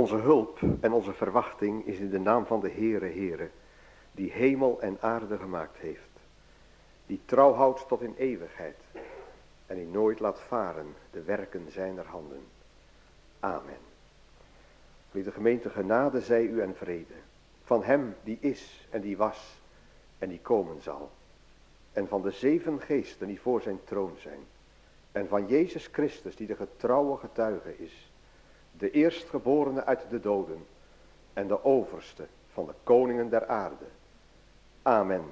Onze hulp en onze verwachting is in de naam van de Heere, die hemel en aarde gemaakt heeft. Die trouw houdt tot in eeuwigheid en die nooit laat varen de werken zijner handen. Amen. Lieve gemeente, genade zij u en vrede. Van hem die is en die was en die komen zal. En van de 7 geesten die voor zijn troon zijn. En van Jezus Christus die de getrouwe getuige is. De eerstgeborene uit de doden. En de overste van de koningen der aarde. Amen.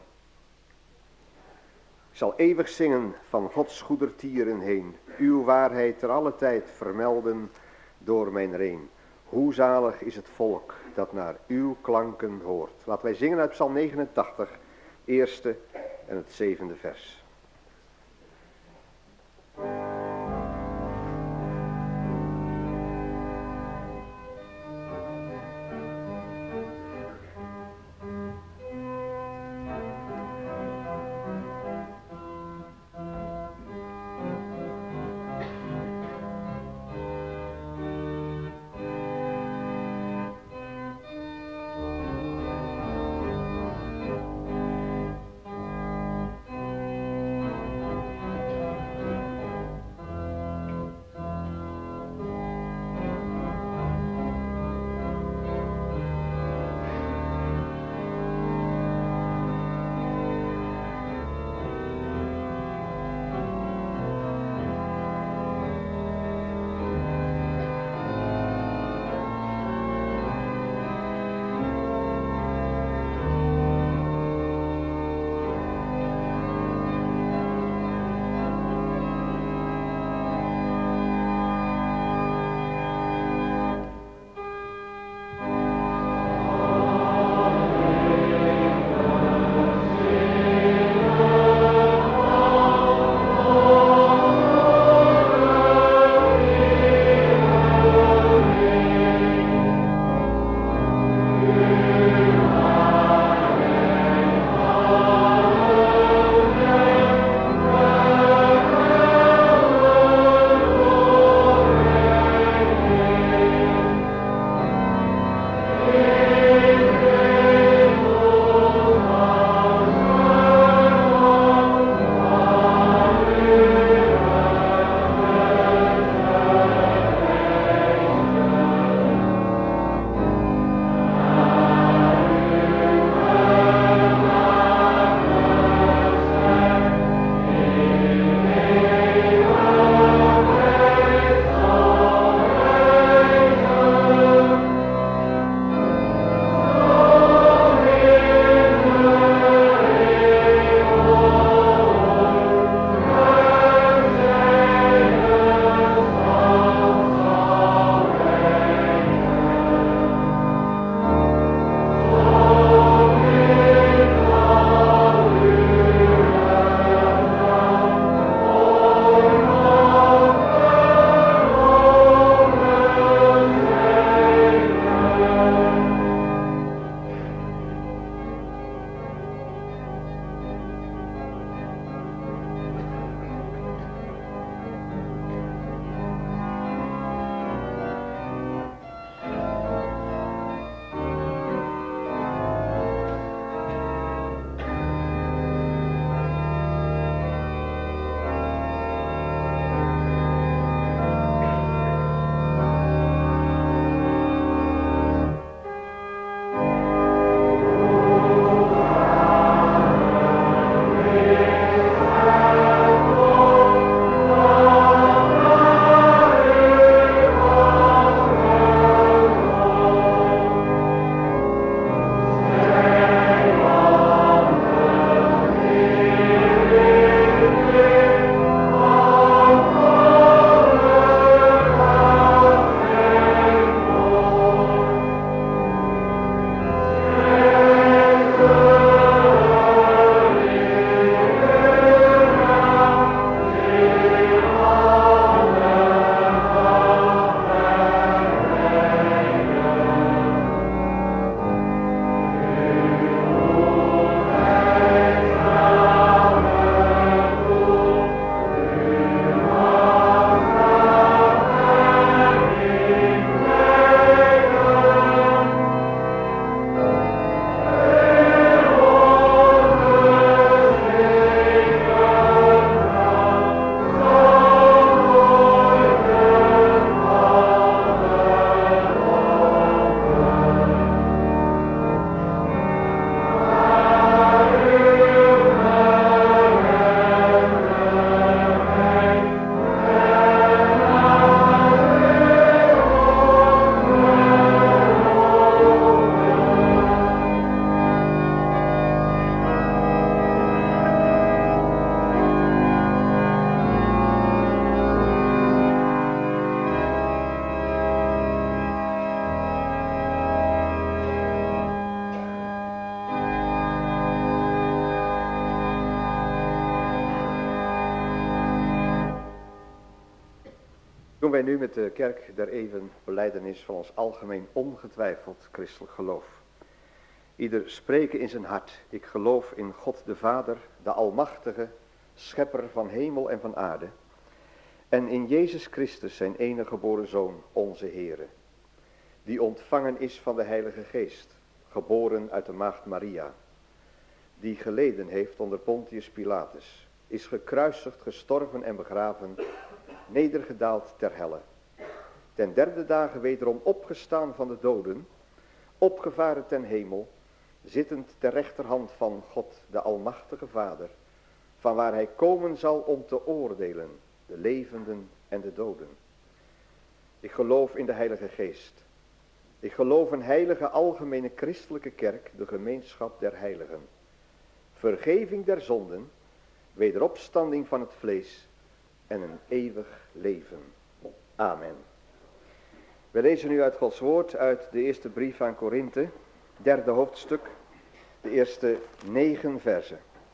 Ik zal eeuwig zingen van Gods goedertieren heen. Uw waarheid ter alle tijd vermelden door mijn reen. Hoe zalig is het volk dat naar uw klanken hoort. Laten wij zingen uit Psalm 89, eerste en het 7e vers. wij nu met de kerk der eeuwen belijdenis van ons algemeen ongetwijfeld christelijk geloof. Ieder spreken in zijn hart, ik geloof in God de Vader, de Almachtige, schepper van hemel en van aarde, en in Jezus Christus, zijn enige geboren Zoon, onze Heere, die ontvangen is van de Heilige Geest, geboren uit de maagd Maria, die geleden heeft onder Pontius Pilatus, is gekruisigd, gestorven en begraven, nedergedaald ter helle, ten derde dagen wederom opgestaan van de doden, opgevaren ten hemel, zittend ter rechterhand van God, de Almachtige Vader, van waar hij komen zal om te oordelen, de levenden en de doden. Ik geloof in de Heilige Geest. Ik geloof een heilige algemene christelijke kerk, de gemeenschap der heiligen. Vergeving der zonden, wederopstanding van het vlees en een eeuwig leven. Amen. We lezen nu uit Gods woord uit de eerste brief aan Korinthe, 3e hoofdstuk, de eerste 9 versen.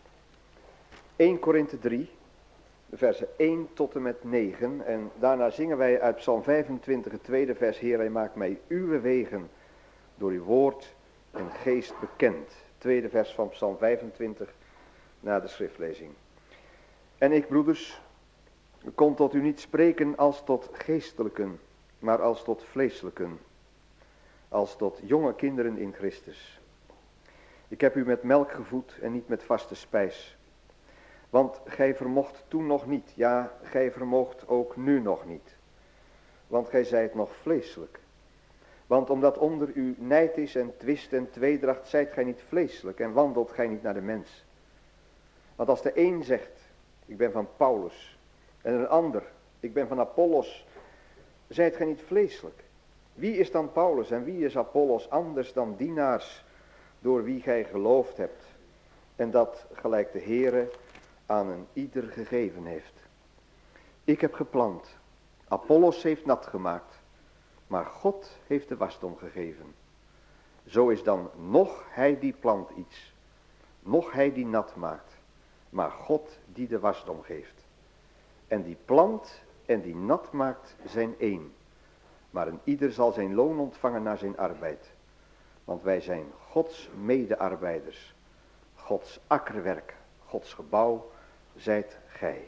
1 Korinthe 3, versen 1 tot en met 9. En daarna zingen wij uit Psalm 25, het tweede vers. Heer, hij maakt mij uw wegen door uw woord en geest bekend. Tweede vers van Psalm 25 na de schriftlezing. En ik, broeders, kon tot u niet spreken als tot geestelijken, maar als tot vleeselijken, als tot jonge kinderen in Christus. Ik heb u met melk gevoed en niet met vaste spijs. Want gij vermocht toen nog niet, ja, gij vermoogt ook nu nog niet. Want gij zijt nog vleeselijk. Want omdat onder u nijd is en twist en tweedracht, zijt gij niet vleeselijk en wandelt gij niet naar de mens. Want als de een zegt, ik ben van Paulus, en een ander, ik ben van Apollos, zijt gij niet vleeselijk. Wie is dan Paulus en wie is Apollos anders dan dienaars door wie gij geloofd hebt, en dat gelijk de Heere aan een ieder gegeven heeft. Ik heb geplant, Apollos heeft nat gemaakt, maar God heeft de wasdom gegeven. Zo is dan nog hij die plant iets, nog hij die nat maakt, maar God die de wasdom geeft. En die plant en die nat maakt zijn één, maar een ieder zal zijn loon ontvangen naar zijn arbeid. Want wij zijn Gods medearbeiders, Gods akkerwerk, Gods gebouw zijt gij.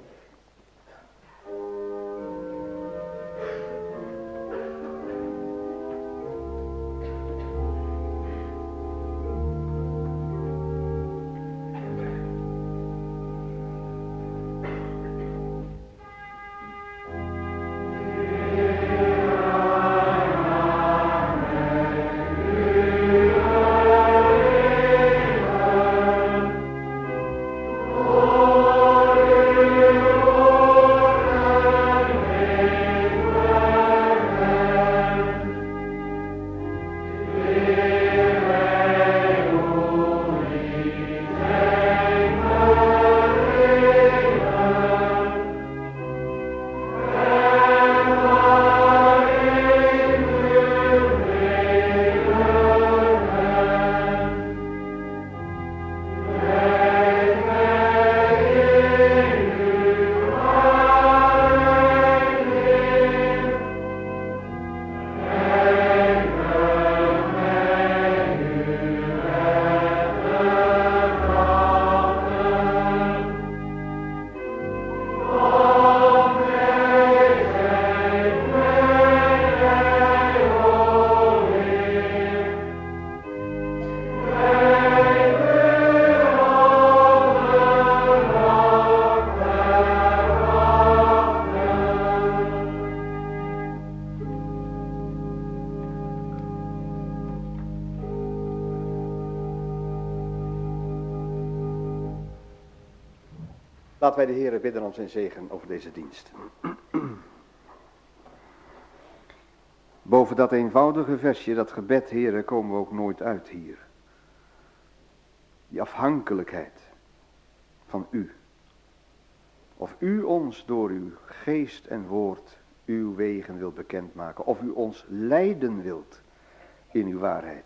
Laten wij de Heere bidden om zijn zegen over deze dienst. Boven dat eenvoudige versje, dat gebed, Heere, komen we ook nooit uit hier. Die afhankelijkheid van u. Of u ons door uw geest en woord uw wegen wilt bekendmaken. Of u ons leiden wilt in uw waarheid.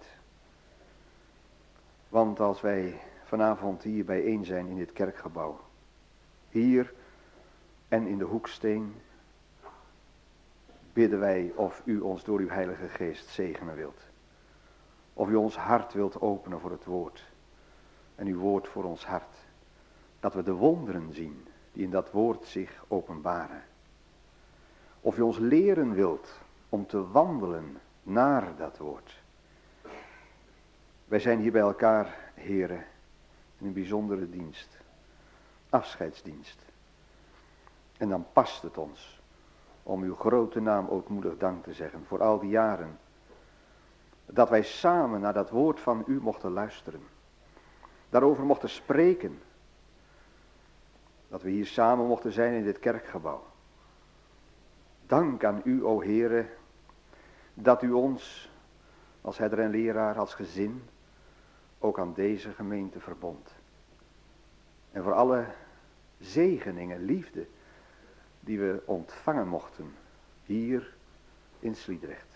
Want als wij vanavond hier bijeen zijn in dit kerkgebouw. Hier en in de Hoeksteen. bidden wij of u ons door uw Heilige Geest zegenen wilt. Of u ons hart wilt openen voor het woord. En uw woord voor ons hart. Dat we de wonderen zien die in dat woord zich openbaren. Of u ons leren wilt om te wandelen naar dat woord. Wij zijn hier bij elkaar, heren, in een bijzondere dienst. Afscheidsdienst. En dan past het ons om uw grote naam ootmoedig dank te zeggen voor al die jaren. Dat wij samen naar dat woord van u mochten luisteren. Daarover mochten spreken. Dat we hier samen mochten zijn in dit kerkgebouw. Dank aan u, o Heere, dat u ons als herder en leraar, als gezin, ook aan deze gemeente verbond. En voor alle zegeningen, liefde, die we ontvangen mochten hier in Sliedrecht.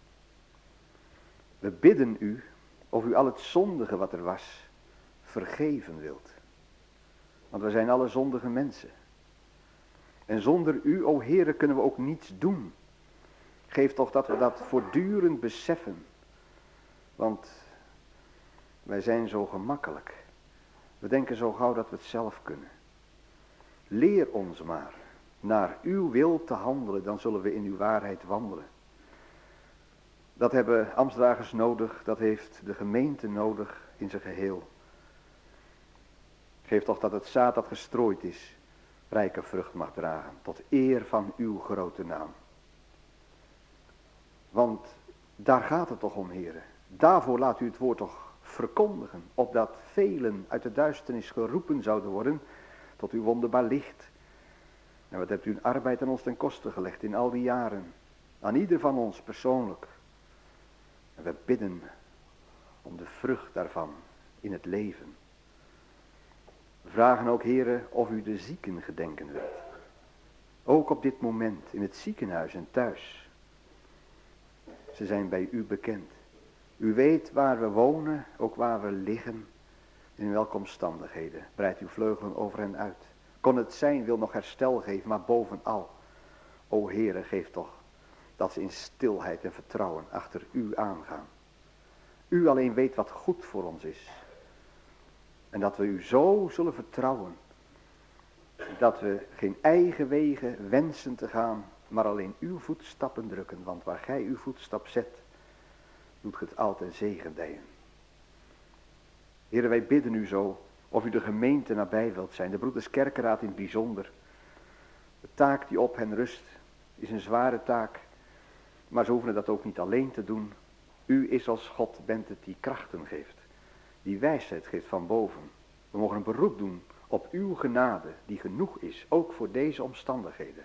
We bidden u of u al het zondige wat er was vergeven wilt. Want we zijn alle zondige mensen. En zonder u, o Heere, kunnen we ook niets doen. Geef toch dat we dat voortdurend beseffen. Want wij zijn zo gemakkelijk. We denken zo gauw dat we het zelf kunnen. Leer ons maar naar uw wil te handelen, dan zullen we in uw waarheid wandelen. Dat hebben ambtsdragers nodig, dat heeft de gemeente nodig in zijn geheel. Geef toch dat het zaad dat gestrooid is, rijke vrucht mag dragen, tot eer van uw grote naam. Want daar gaat het toch om, heren. Daarvoor laat u het woord toch verkondigen, opdat velen uit de duisternis geroepen zouden worden tot uw wonderbaar licht. En wat hebt u een arbeid aan ons ten koste gelegd in al die jaren, aan ieder van ons persoonlijk. En we bidden om de vrucht daarvan in het leven. We vragen ook, heren, of u de zieken gedenken wilt. Ook op dit moment in het ziekenhuis en thuis. Ze zijn bij u bekend. U weet waar we wonen, ook waar we liggen, in welke omstandigheden. Breid uw vleugelen over hen uit. Kon het zijn, wil nog herstel geven, maar bovenal, o Heere, geef toch dat ze in stilheid en vertrouwen achter u aangaan. U alleen weet wat goed voor ons is. En dat we u zo zullen vertrouwen, dat we geen eigen wegen wensen te gaan, maar alleen uw voetstappen drukken. Want waar gij uw voetstap zet, doet ge het altijd zegendijen. Heren, wij bidden u zo, of u de gemeente nabij wilt zijn, de Broeders Kerkenraad in het bijzonder. De taak die op hen rust is een zware taak, maar ze hoeven dat ook niet alleen te doen. U is als God bent het die krachten geeft, die wijsheid geeft van boven. We mogen een beroep doen op uw genade, die genoeg is, ook voor deze omstandigheden.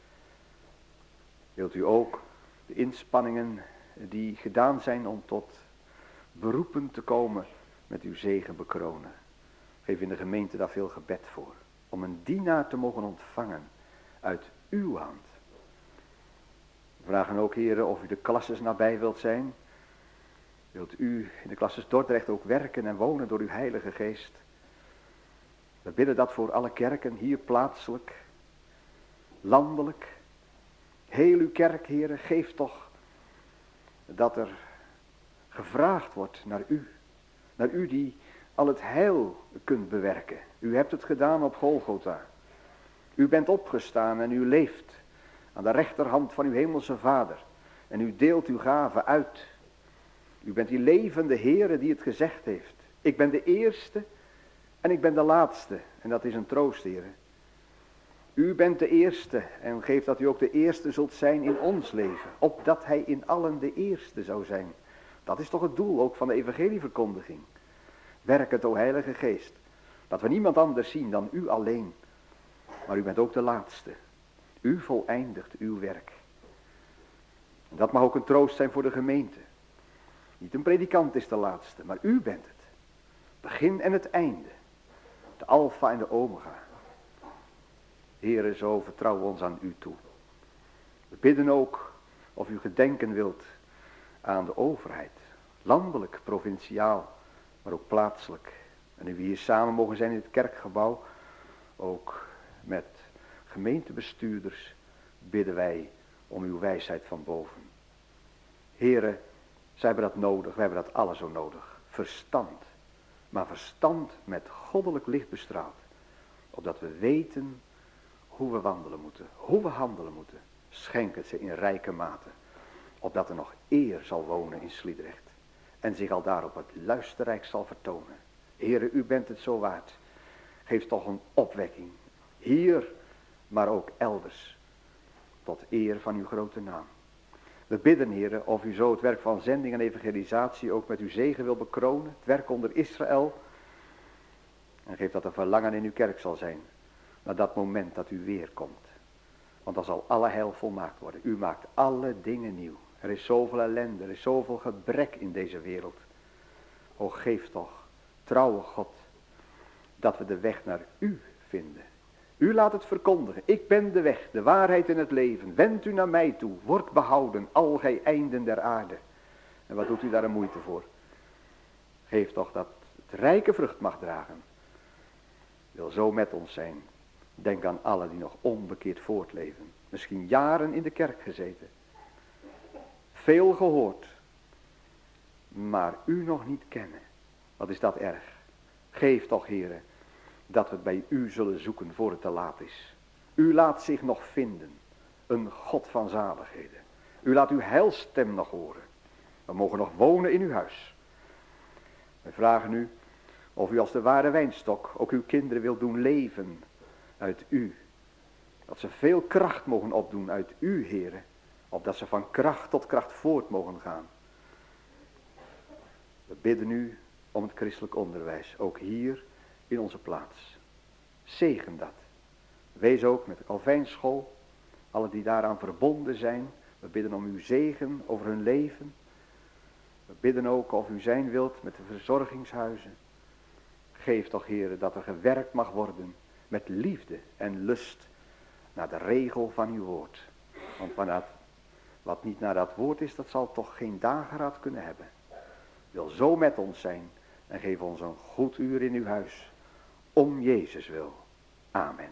Wilt u ook de inspanningen die gedaan zijn om tot beroepen te komen met uw zegen bekronen. Geef in de gemeente daar veel gebed voor. Om een dienaar te mogen ontvangen uit uw hand. We vragen ook, heren, of u de klasses nabij wilt zijn. Wilt u in de klasses Dordrecht ook werken en wonen door uw Heilige Geest. We bidden dat voor alle kerken, hier plaatselijk, landelijk. Heel uw kerk, heren, geef toch dat er gevraagd wordt naar u. Naar u die al het heil kunt bewerken. U hebt het gedaan op Golgotha. U bent opgestaan en u leeft aan de rechterhand van uw hemelse Vader. En u deelt uw gaven uit. U bent die levende Heere die het gezegd heeft. Ik ben de eerste en ik ben de laatste. En dat is een troost, Heere. U bent de eerste en geeft dat u ook de eerste zult zijn in ons leven. Opdat hij in allen de eerste zou zijn. Dat is toch het doel ook van de evangelieverkondiging. Werk het, o Heilige Geest. Dat we niemand anders zien dan u alleen. Maar u bent ook de laatste. U voleindigt uw werk. En dat mag ook een troost zijn voor de gemeente. Niet een predikant is de laatste, maar u bent het. Begin en het einde. De alfa en de omega. Heere, zo vertrouwen we ons aan u toe. We bidden ook of u gedenken wilt aan de overheid. Landelijk, provinciaal, maar ook plaatselijk. En nu we hier samen mogen zijn in het kerkgebouw, ook met gemeentebestuurders, bidden wij om uw wijsheid van boven. Heren, zij hebben dat nodig, wij hebben dat alle zo nodig. Verstand, maar verstand met goddelijk licht bestraald. Opdat we weten hoe we wandelen moeten, hoe we handelen moeten. Schenk het ze in rijke mate. Opdat er nog eer zal wonen in Sliedrecht. En zich al daarop het luisterrijk zal vertonen. Heren, u bent het zo waard. Geef toch een opwekking. Hier, maar ook elders. Tot eer van uw grote naam. We bidden, heren, of u zo het werk van zending en evangelisatie ook met uw zegen wil bekronen. Het werk onder Israël. En geef dat er verlangen in uw kerk zal zijn. Naar dat moment dat u weer komt. Want dan zal alle heil volmaakt worden. U maakt alle dingen nieuw. Er is zoveel ellende, er is zoveel gebrek in deze wereld. O, geef toch, trouwe God, dat we de weg naar u vinden. U laat het verkondigen. Ik ben de weg, de waarheid en het leven. Wend u naar mij toe. Word behouden, al gij einden der aarde. En wat doet u daar een moeite voor? Geef toch dat het rijke vrucht mag dragen. Wil zo met ons zijn. Denk aan allen die nog onbekeerd voortleven. Misschien jaren in de kerk gezeten. Veel gehoord. Maar u nog niet kennen. Wat is dat erg? Geef toch, heren, dat we het bij u zullen zoeken voor het te laat is. U laat zich nog vinden. Een God van zaligheden. U laat uw heilstem nog horen. We mogen nog wonen in uw huis. We vragen u of u als de ware wijnstok ook uw kinderen wilt doen leven uit u. Dat ze veel kracht mogen opdoen uit u, heren. Opdat ze van kracht tot kracht voort mogen gaan. We bidden u om het christelijk onderwijs. Ook hier in onze plaats. Zegen dat. Wees ook met de Calvijnschool. Alle die daaraan verbonden zijn. We bidden om uw zegen over hun leven. We bidden ook of u zijn wilt met de verzorgingshuizen. Geef toch, heren, dat er gewerkt mag worden met liefde en lust naar de regel van uw woord. Want wat niet naar dat woord is, dat zal toch geen dageraad kunnen hebben. Wil zo met ons zijn en geef ons een goed uur in uw huis. Om Jezus wil. Amen.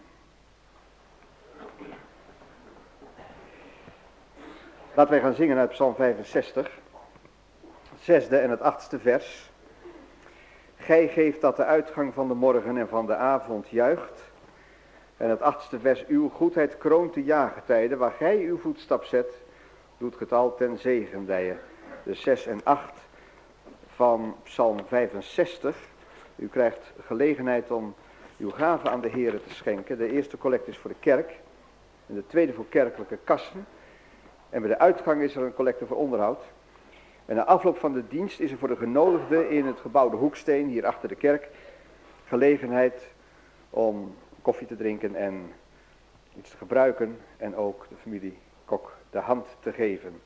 Laten wij gaan zingen uit Psalm 65. Het 6e en het 8e vers. Gij geeft dat de uitgang van de morgen en van de avond juicht. En het 8e vers. Uw goedheid kroont de jaargetijden. Waar gij uw voetstap zet, doet getal ten zegendijen. De 6 en 8 van Psalm 65. U krijgt gelegenheid om uw gave aan de Heere te schenken. De eerste collecte is voor de kerk. En de tweede voor kerkelijke kassen. En bij de uitgang is er een collecte voor onderhoud. En na afloop van de dienst is er voor de genodigden in het gebouw de Hoeksteen, hier achter de kerk, gelegenheid om koffie te drinken en iets te gebruiken. En ook de familie Kok de hand te geven.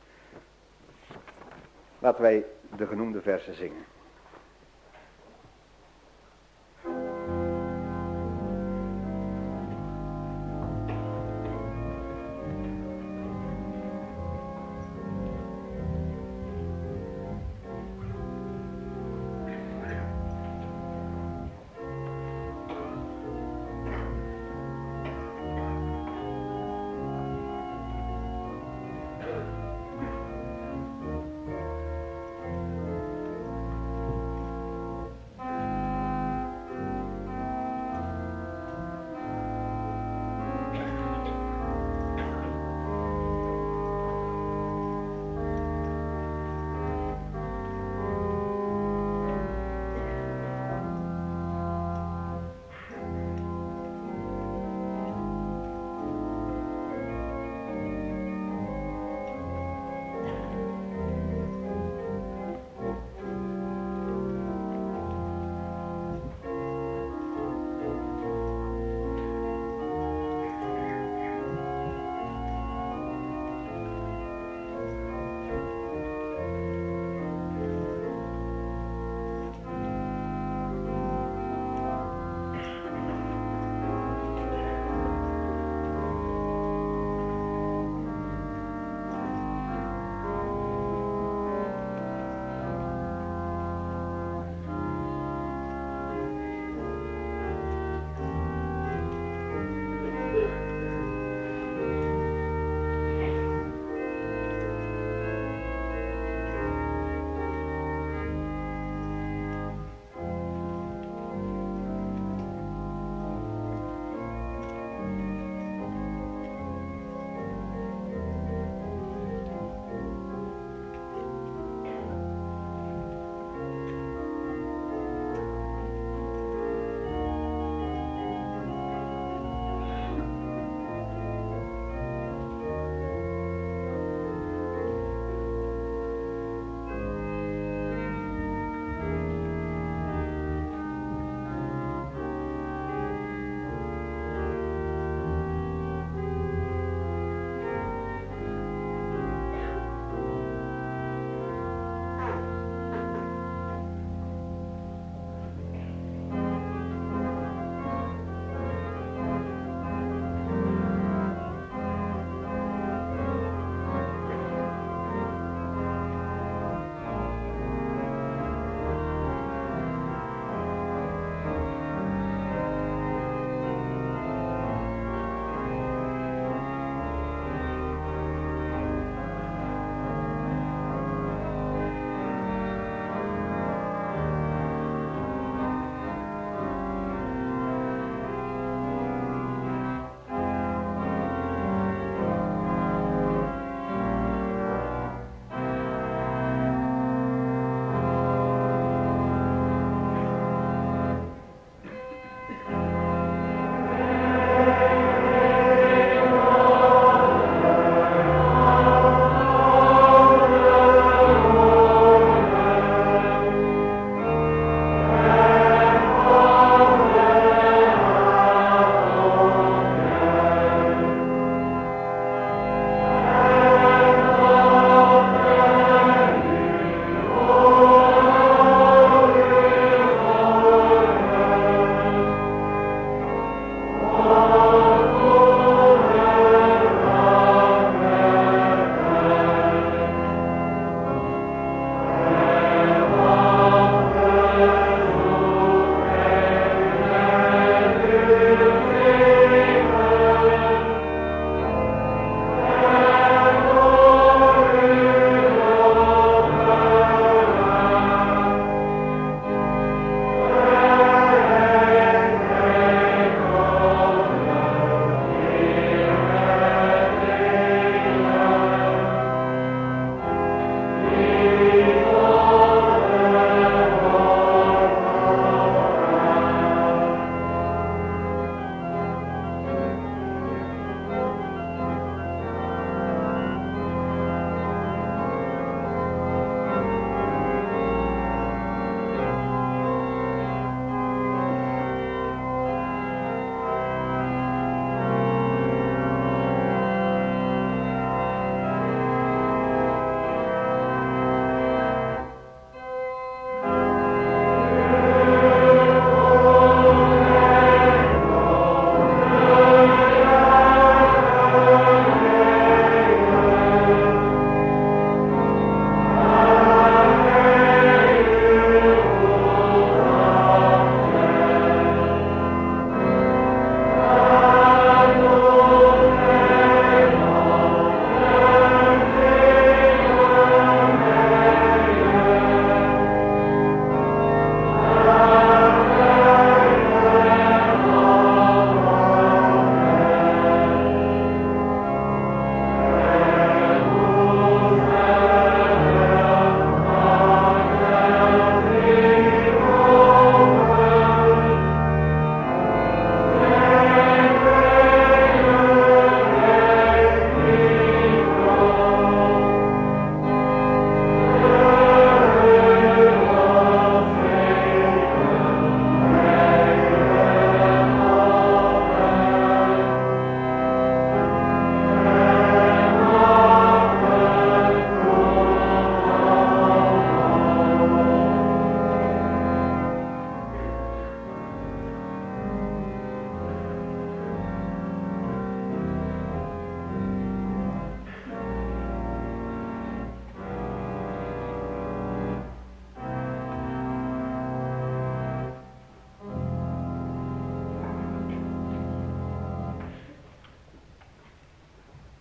Laten wij de genoemde versen zingen.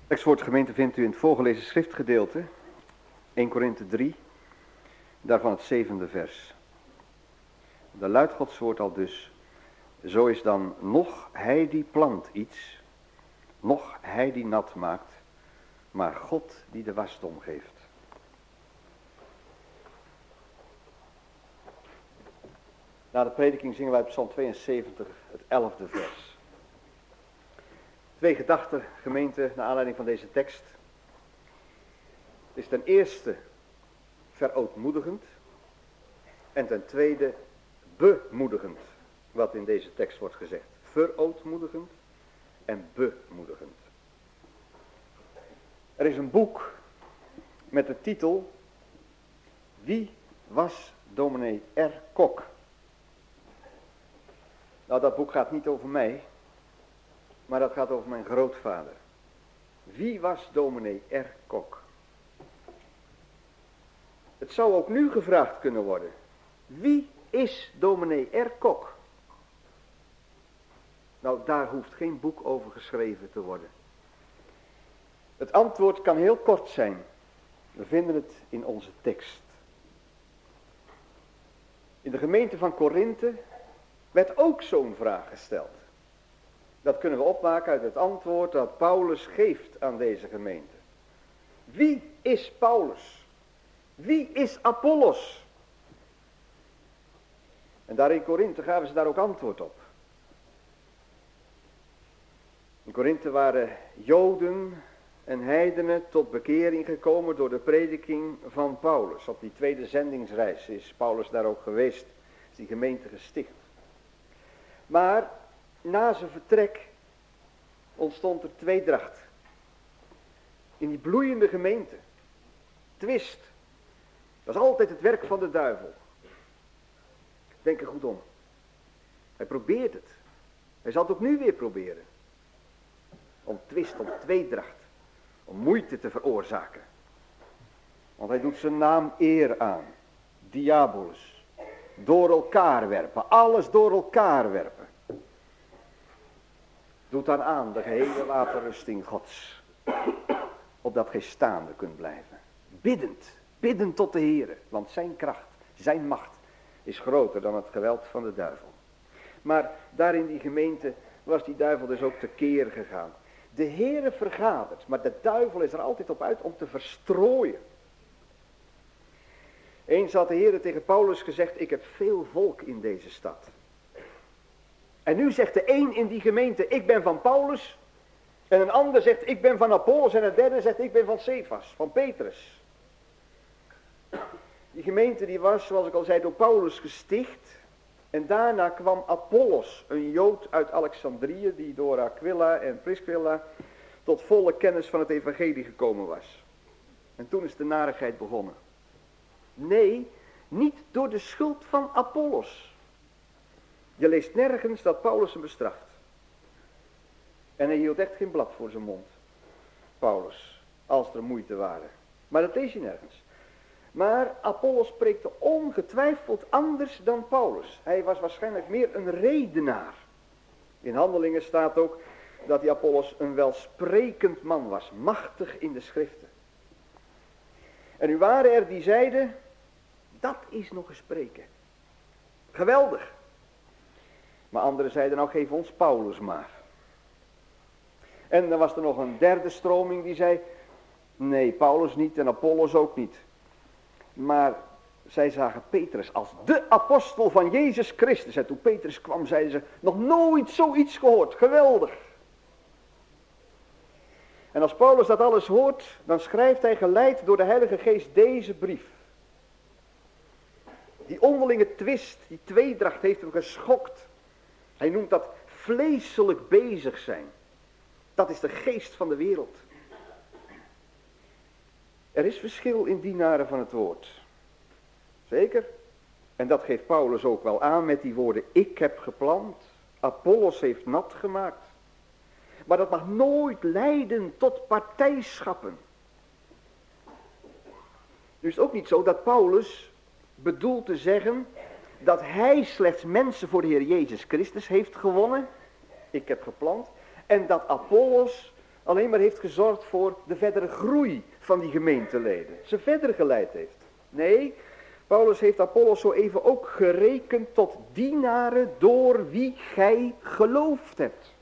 Tekst voor de gemeente vindt u in het voorgelezen schriftgedeelte, 1 Korinthe 3, daarvan het 7e vers. Daar luidt Gods woord al dus: zo is dan nog hij die plant iets, nog hij die nat maakt, maar God die de wasdom geeft. Na de prediking zingen wij Psalm 72, het 11e vers. 2 gedachten, gemeente, naar aanleiding van deze tekst. Het is ten eerste verootmoedigend en ten tweede bemoedigend, wat in deze tekst wordt gezegd. Verootmoedigend en bemoedigend. Er is een boek met de titel Wie was dominee R. Kok? Nou, dat boek gaat niet over mij, maar dat gaat over mijn grootvader. Wie was dominee R. Kok? Het zou ook nu gevraagd kunnen worden. Wie is dominee R. Kok? Nou, daar hoeft geen boek over geschreven te worden. Het antwoord kan heel kort zijn. We vinden het in onze tekst. In de gemeente van Korinthe werd ook zo'n vraag gesteld. Dat kunnen we opmaken uit het antwoord dat Paulus geeft aan deze gemeente. Wie is Paulus? Wie is Apollos? En daar in Korinthe gaven ze daar ook antwoord op. In Korinthe waren Joden en heidenen tot bekering gekomen door de prediking van Paulus. Op die tweede zendingsreis is Paulus daar ook geweest, is die gemeente gesticht. Maar na zijn vertrek ontstond er tweedracht. In die bloeiende gemeente. Twist. Dat is altijd het werk van de duivel. Denk er goed om. Hij probeert het. Hij zal het ook nu weer proberen. Om twist, om tweedracht. Om moeite te veroorzaken. Want hij doet zijn naam eer aan. Diabolus. Door elkaar werpen. Alles door elkaar werpen. Doet dan aan de gehele wapenrusting Gods. Opdat gij staande kunt blijven. Biddend. Biddend tot de Heere. Want zijn kracht, zijn macht is groter dan het geweld van de duivel. Maar daar in die gemeente was die duivel dus ook tekeer gegaan. De Heere vergadert, maar de duivel is er altijd op uit om te verstrooien. Eens had de Heere tegen Paulus gezegd: ik heb veel volk in deze stad. En nu zegt de een in die gemeente: ik ben van Paulus. En een ander zegt: ik ben van Apollos. En een derde zegt: ik ben van Cephas, van Petrus. Die gemeente die was, zoals ik al zei, door Paulus gesticht. En daarna kwam Apollos, een Jood uit Alexandrië, die door Aquila en Priscilla tot volle kennis van het evangelie gekomen was. En toen is de narigheid begonnen. Nee, niet door de schuld van Apollos. Je leest nergens dat Paulus hem bestraft. En hij hield echt geen blad voor zijn mond, Paulus, als er moeite waren. Maar dat lees je nergens. Maar Apollos preekte ongetwijfeld anders dan Paulus. Hij was waarschijnlijk meer een redenaar. In Handelingen staat ook dat die Apollos een welsprekend man was, machtig in de schriften. En nu waren er die zeiden: dat is nog een spreken. Geweldig. Maar anderen zeiden: nou, geef ons Paulus maar. En dan was er nog een derde stroming die zei: nee, Paulus niet en Apollos ook niet. Maar zij zagen Petrus als de apostel van Jezus Christus. En toen Petrus kwam, zeiden ze: nog nooit zoiets gehoord, geweldig. En als Paulus dat alles hoort, dan schrijft hij geleid door de Heilige Geest deze brief. Die onderlinge twist, die tweedracht heeft hem geschokt. Hij noemt dat vleeselijk bezig zijn. Dat is de geest van de wereld. Er is verschil in dienaren van het woord. Zeker. En dat geeft Paulus ook wel aan met die woorden: ik heb geplant, Apollos heeft nat gemaakt. Maar dat mag nooit leiden tot partijschappen. Nu is het ook niet zo dat Paulus bedoelt te zeggen dat hij slechts mensen voor de Heer Jezus Christus heeft gewonnen. Ik heb geplant. En dat Apollos alleen maar heeft gezorgd voor de verdere groei van die gemeenteleden. Ze verder geleid heeft. Nee, Paulus heeft Apollos zo even ook gerekend tot dienaren door wie gij geloofd hebt.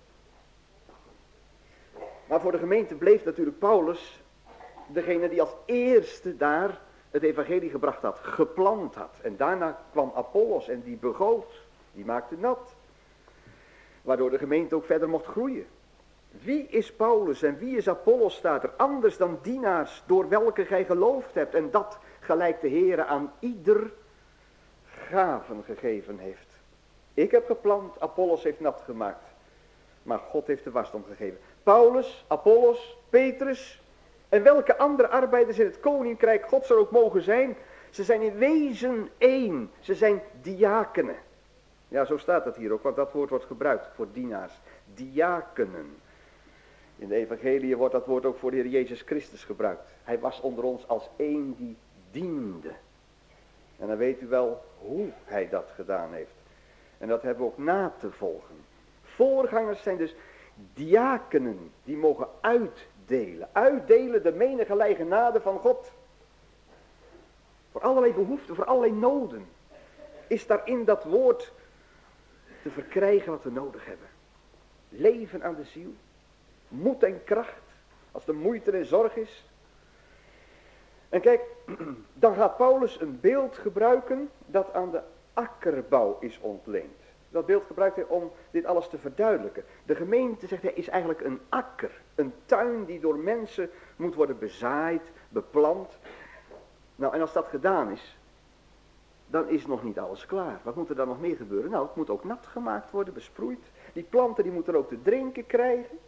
Maar voor de gemeente bleef natuurlijk Paulus degene die als eerste daar het evangelie gebracht had, geplant had. En daarna kwam Apollos en die begoot, die maakte nat. Waardoor de gemeente ook verder mocht groeien. Wie is Paulus en wie is Apollos, staat er, anders dan dienaars door welke gij geloofd hebt. En dat gelijk de Heere aan ieder gaven gegeven heeft. Ik heb geplant, Apollos heeft nat gemaakt. Maar God heeft de wasdom gegeven. Paulus, Apollos, Petrus en welke andere arbeiders in het koninkrijk Gods er ook mogen zijn. Ze zijn in wezen één. Ze zijn diakenen. Ja, zo staat het hier ook, want dat woord wordt gebruikt voor dienaars. Diakenen. In de evangelie wordt dat woord ook voor de Heer Jezus Christus gebruikt. Hij was onder ons als één die diende. En dan weet u wel hoe hij dat gedaan heeft. En dat hebben we ook na te volgen. Voorgangers zijn dus diakenen die mogen uitdelen. Uitdelen de menigerlei genade van God. Voor allerlei behoeften, voor allerlei noden. Is daar in dat woord te verkrijgen wat we nodig hebben. Leven aan de ziel. Moed en kracht. Als de moeite en zorg is. En kijk, dan gaat Paulus een beeld gebruiken dat aan de akkerbouw is ontleend. Dat beeld gebruikt hij om dit alles te verduidelijken. De gemeente, zegt hij, is eigenlijk een akker. Een tuin die door mensen moet worden bezaaid, beplant. Nou, en als dat gedaan is, dan is nog niet alles klaar. Wat moet er dan nog meer gebeuren? Nou, het moet ook nat gemaakt worden, besproeid. Die planten die moeten ook te drinken krijgen.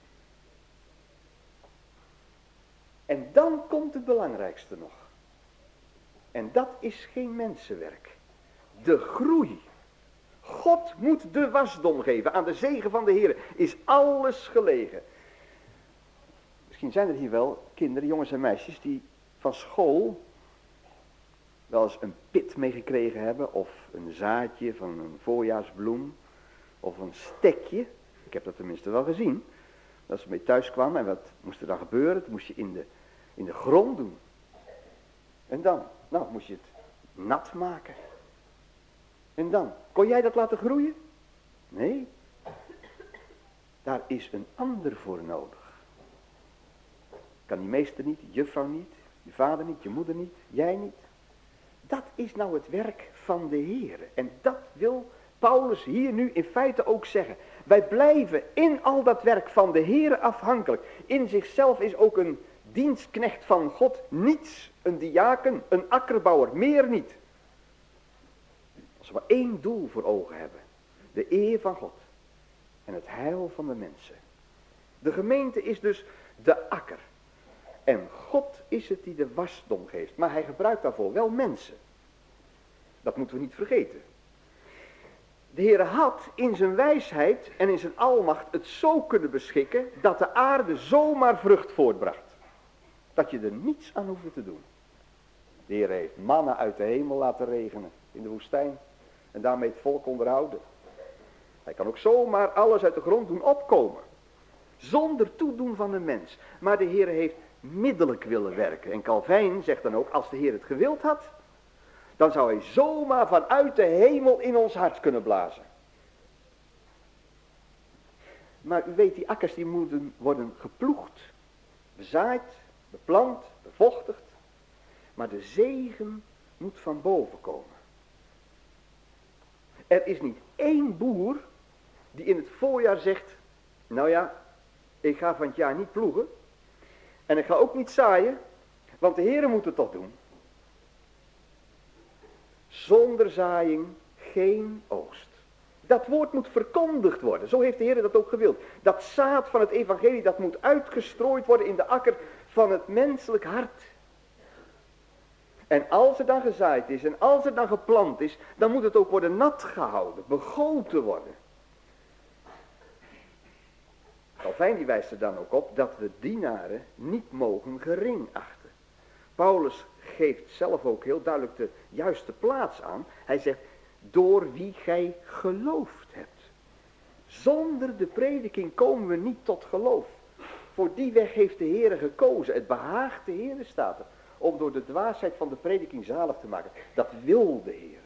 En dan komt het belangrijkste nog. En dat is geen mensenwerk. De groei. God moet de wasdom geven. Aan de zegen van de Heer is alles gelegen. Misschien zijn er hier wel kinderen, jongens en meisjes, die van school wel eens een pit meegekregen hebben. Of een zaadje van een voorjaarsbloem. Of een stekje. Ik heb dat tenminste wel gezien. Dat ze mee thuis kwamen en wat moest er dan gebeuren? Dat moest je in de grond doen. En dan, nou moest je het nat maken. En dan, kon jij dat laten groeien? Nee. Daar is een ander voor nodig. Kan die meester niet, die juffrouw niet, je vader niet, je moeder niet, jij niet. Dat is nou het werk van de Heer. En dat wil Paulus hier nu in feite ook zeggen. Wij blijven in al dat werk van de Heer afhankelijk. In zichzelf is ook een dienstknecht van God niets. Een diaken, een akkerbouwer, meer niet. Als we maar één doel voor ogen hebben. De eer van God. En het heil van de mensen. De gemeente is dus de akker. En God is het die de wasdom geeft. Maar hij gebruikt daarvoor wel mensen. Dat moeten we niet vergeten. De Heer had in zijn wijsheid en in zijn almacht het zo kunnen beschikken dat de aarde zomaar vrucht voortbracht. Dat je er niets aan hoefde te doen. De Heer heeft manna uit de hemel laten regenen in de woestijn. En daarmee het volk onderhouden. Hij kan ook zomaar alles uit de grond doen opkomen. Zonder toedoen van de mens. Maar de Heer heeft middelijk willen werken. En Calvijn zegt dan ook, als de Heer het gewild had, dan zou hij zomaar vanuit de hemel in ons hart kunnen blazen. Maar u weet, die akkers die moeten worden geploegd, bezaaid, beplant, bevochtigd. Maar de zegen moet van boven komen. Er is niet één boer die in het voorjaar zegt, nou ja, ik ga van het jaar niet ploegen. En ik ga ook niet zaaien, want de Heere moet het toch doen. Zonder zaaiing geen oogst. Dat woord moet verkondigd worden. Zo heeft de Heer dat ook gewild. Dat zaad van het evangelie, dat moet uitgestrooid worden in de akker van het menselijk hart. En als het dan gezaaid is en als het dan geplant is, dan moet het ook worden nat gehouden, begoten worden. Calvijn die wijst er dan ook op dat we dienaren niet mogen gering achten. Paulus geeft zelf ook heel duidelijk de juiste plaats aan. Hij zegt, door wie gij geloofd hebt. Zonder de prediking komen we niet tot geloof. Voor die weg heeft de Heere gekozen. Het behaagt de Heere, staat er, om door de dwaasheid van de prediking zalig te maken. Dat wil de Heere.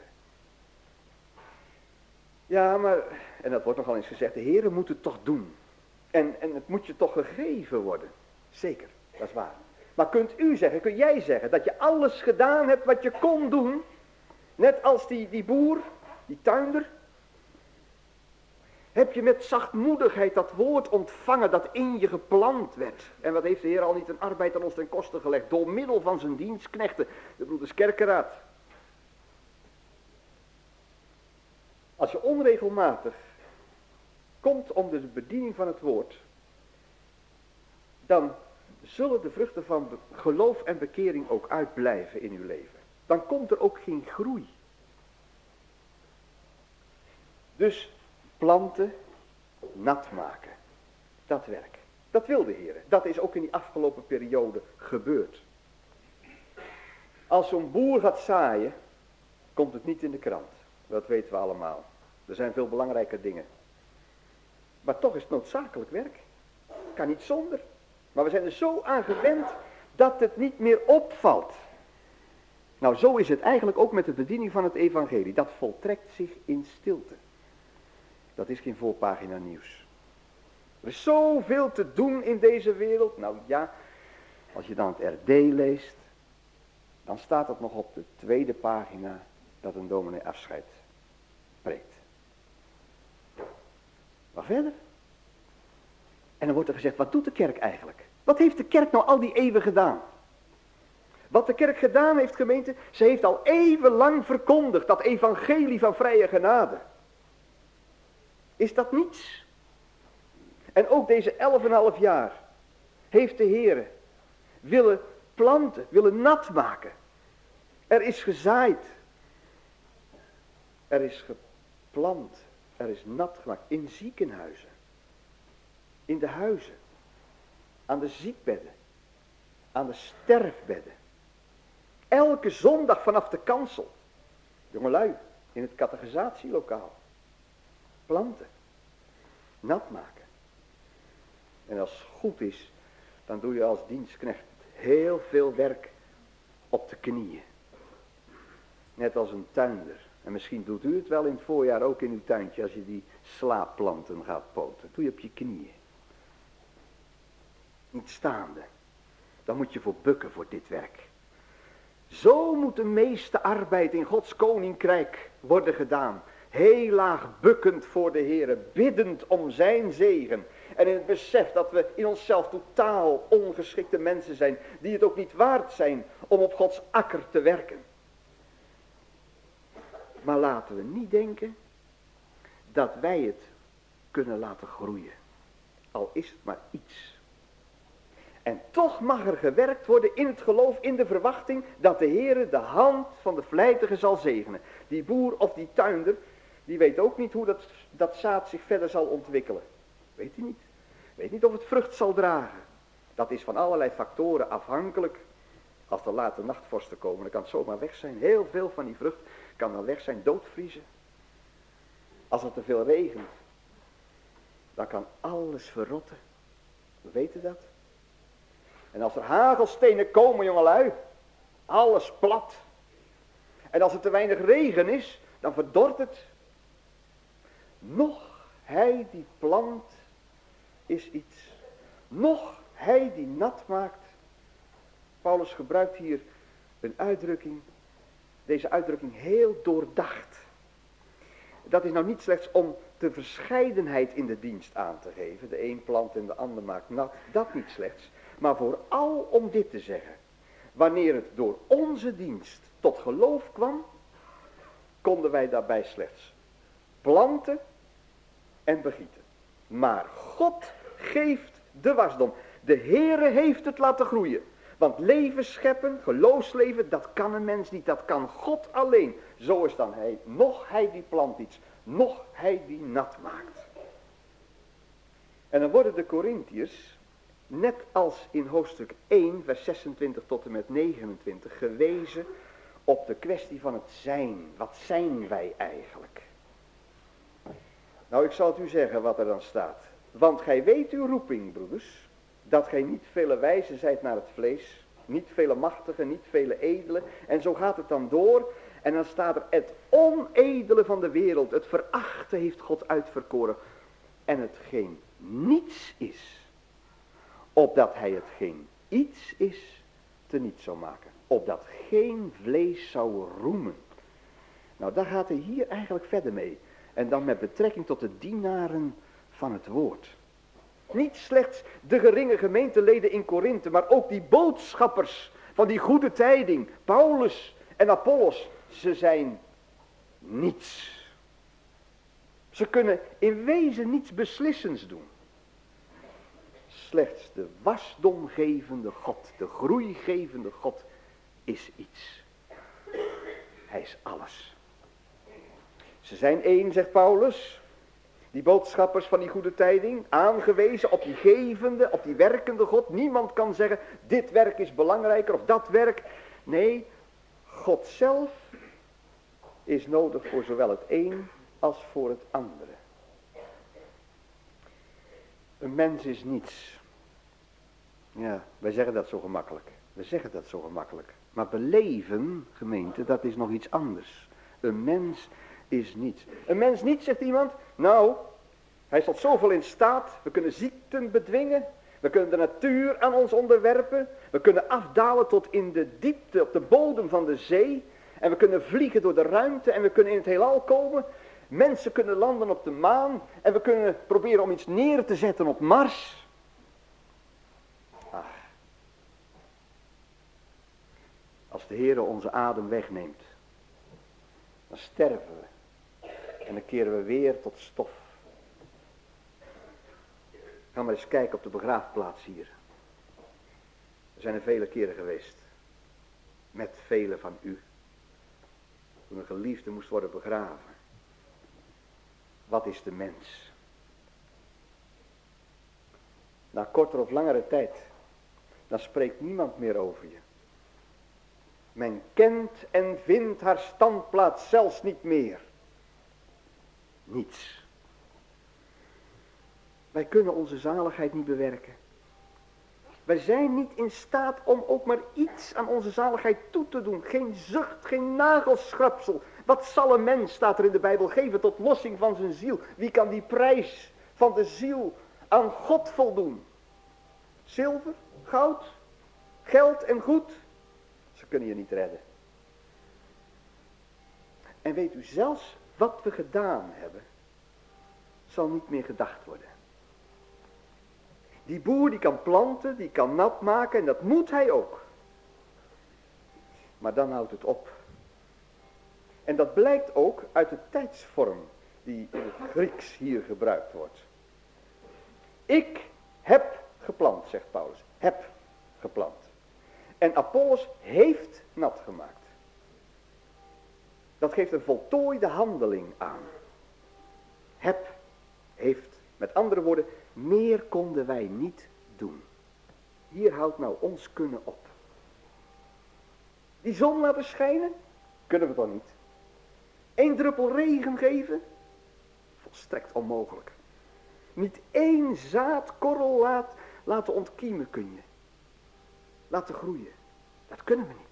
Ja, maar, en dat wordt nogal eens gezegd, de Heere moet het toch doen. En het moet je toch gegeven worden. Zeker, dat is waar. Maar kun jij zeggen dat je alles gedaan hebt wat je kon doen? Net als die boer, die tuinder. Heb je met zachtmoedigheid dat woord ontvangen dat in je geplant werd? En wat heeft de Heer al niet een arbeid aan ons ten koste gelegd? Door middel van zijn dienstknechten, de broeders Kerkeraad. Als je onregelmatig komt om de bediening van het woord, dan zullen de vruchten van geloof en bekering ook uitblijven in uw leven. Dan komt er ook geen groei. Dus planten, nat maken. Dat werk. Dat wil de Heer. Dat is ook in die afgelopen periode gebeurd. Als zo'n boer gaat zaaien, komt het niet in de krant. Dat weten we allemaal. Er zijn veel belangrijke dingen. Maar toch is het noodzakelijk werk. Kan niet zonder. Maar we zijn er zo aan gewend dat het niet meer opvalt. Nou, zo is het eigenlijk ook met de bediening van het evangelie. Dat voltrekt zich in stilte. Dat is geen voorpagina nieuws. Er is zoveel te doen in deze wereld. Nou ja, als je dan het RD leest, dan staat het nog op de tweede pagina dat een dominee afscheid preekt. Maar verder. En dan wordt er gezegd, wat doet de kerk eigenlijk? Wat heeft de kerk nou al die eeuwen gedaan? Wat de kerk gedaan heeft, gemeente, ze heeft al eeuwenlang verkondigd dat evangelie van vrije genade. Is dat niets? En ook deze 11,5 jaar heeft de Heere willen planten, willen nat maken. Er is gezaaid. Er is geplant. Er is nat gemaakt in ziekenhuizen. In de huizen. Aan de ziekbedden. Aan de sterfbedden. Elke zondag vanaf de kansel. Jongelui, in het catechisatielokaal. Planten. Nat maken. En als het goed is, dan doe je als dienstknecht heel veel werk op de knieën. Net als een tuinder. En misschien doet u het wel in het voorjaar ook in uw tuintje als je die slaapplanten gaat poten. Doe je op je knieën. Niet staande. Dan moet je voor bukken voor dit werk. Zo moet de meeste arbeid in Gods koninkrijk worden gedaan. Heel laag bukkend voor de Heere, biddend om zijn zegen. En in het besef dat we in onszelf totaal ongeschikte mensen zijn, die het ook niet waard zijn om op Gods akker te werken. Maar laten we niet denken dat wij het kunnen laten groeien. Al is het maar iets. En toch mag er gewerkt worden in het geloof, in de verwachting dat de Heere de hand van de vlijtige zal zegenen. Die boer of die tuinder, die weet ook niet hoe dat zaad zich verder zal ontwikkelen. Weet hij niet. Weet niet of het vrucht zal dragen. Dat is van allerlei factoren afhankelijk. Als er late nachtvorsten komen, dan kan het zomaar weg zijn. Heel veel van die vrucht kan dan weg zijn, doodvriezen. Als het te veel regent, dan kan alles verrotten. We weten dat. En als er hagelstenen komen, jongelui, alles plat. En als er te weinig regen is, dan verdort het. Nog hij die plant is iets. Nog hij die nat maakt. Paulus gebruikt hier een uitdrukking, deze uitdrukking heel doordacht. Dat is nou niet slechts om de verscheidenheid in de dienst aan te geven. De een plant en de ander maakt nat. Dat niet slechts. Maar vooral om dit te zeggen. Wanneer het door onze dienst tot geloof kwam, konden wij daarbij slechts planten en begieten. Maar God geeft de wasdom. De Heere heeft het laten groeien. Want leven scheppen, geloofsleven, dat kan een mens niet. Dat kan God alleen. Zo is dan hij. Nog hij die plant iets. Nog hij die nat maakt. En dan worden de Korintiërs, net als in hoofdstuk 1, vers 26 tot en met 29, gewezen op de kwestie van het zijn. Wat zijn wij eigenlijk? Nou, ik zal het u zeggen wat er dan staat. Want gij weet uw roeping, broeders. dat gij niet vele wijzen zijt naar het vlees, niet vele machtigen, niet vele edelen. En zo gaat het dan door. En dan staat er het onedele van de wereld, het verachte heeft God uitverkoren. En hetgeen niets is, opdat hij hetgeen iets is, teniet zou maken. Opdat geen vlees zou roemen. Nou, daar gaat hij hier eigenlijk verder mee. En dan met betrekking tot de dienaren van het woord. Niet slechts de geringe gemeenteleden in Korinthe, maar ook die boodschappers van die goede tijding, Paulus en Apollos, ze zijn niets. Ze kunnen in wezen niets beslissends doen. Slechts de wasdomgevende God, de groeigevende God, is iets. Hij is alles. Ze zijn één, zegt Paulus, die boodschappers van die goede tijding, aangewezen op die gevende, op die werkende God. Niemand kan zeggen, dit werk is belangrijker of dat werk. Nee, God zelf is nodig voor zowel het een als voor het andere. Een mens is niets. Ja, wij zeggen dat zo gemakkelijk. We zeggen dat zo gemakkelijk. Maar beleven, gemeente, dat is nog iets anders. Een mens is niets. Een mens niets, zegt iemand. Nou, hij is tot zoveel in staat. We kunnen ziekten bedwingen. We kunnen de natuur aan ons onderwerpen. We kunnen afdalen tot in de diepte, op de bodem van de zee. En we kunnen vliegen door de ruimte. En we kunnen in het heelal komen. Mensen kunnen landen op de maan. En we kunnen proberen om iets neer te zetten op Mars. Ach. Als de Heer onze adem wegneemt, dan sterven we. En dan keren we weer tot stof. Ga maar eens kijken op de begraafplaats hier. We zijn er vele keren geweest. Met velen van u. Toen een geliefde moest worden begraven. Wat is de mens? Na kortere of langere tijd, dan spreekt niemand meer over je. Men kent en vindt haar standplaats zelfs niet meer. Niets. Wij kunnen onze zaligheid niet bewerken. Wij zijn niet in staat om ook maar iets aan onze zaligheid toe te doen. Geen zucht, geen nagelschrapsel. Wat zal een mens, staat er in de Bijbel, geven tot lossing van zijn ziel? Wie kan die prijs van de ziel aan God voldoen? Zilver, goud, geld en goed? Ze kunnen je niet redden. En weet u, zelfs wat we gedaan hebben, zal niet meer gedacht worden. Die boer die kan planten, die kan nat maken en dat moet hij ook. Maar dan houdt het op. En dat blijkt ook uit de tijdsvorm die in het Grieks hier gebruikt wordt. Ik heb geplant, zegt Paulus. Heb geplant. En Apollos heeft nat gemaakt. Dat geeft een voltooide handeling aan. Heb, heeft. Met andere woorden, meer konden wij niet doen. Hier houdt nou ons kunnen op. Die zon laten schijnen? Kunnen we toch niet? 1 druppel regen geven? Volstrekt onmogelijk. Niet 1 zaadkorrel laten ontkiemen kun je. Laten groeien. Dat kunnen we niet.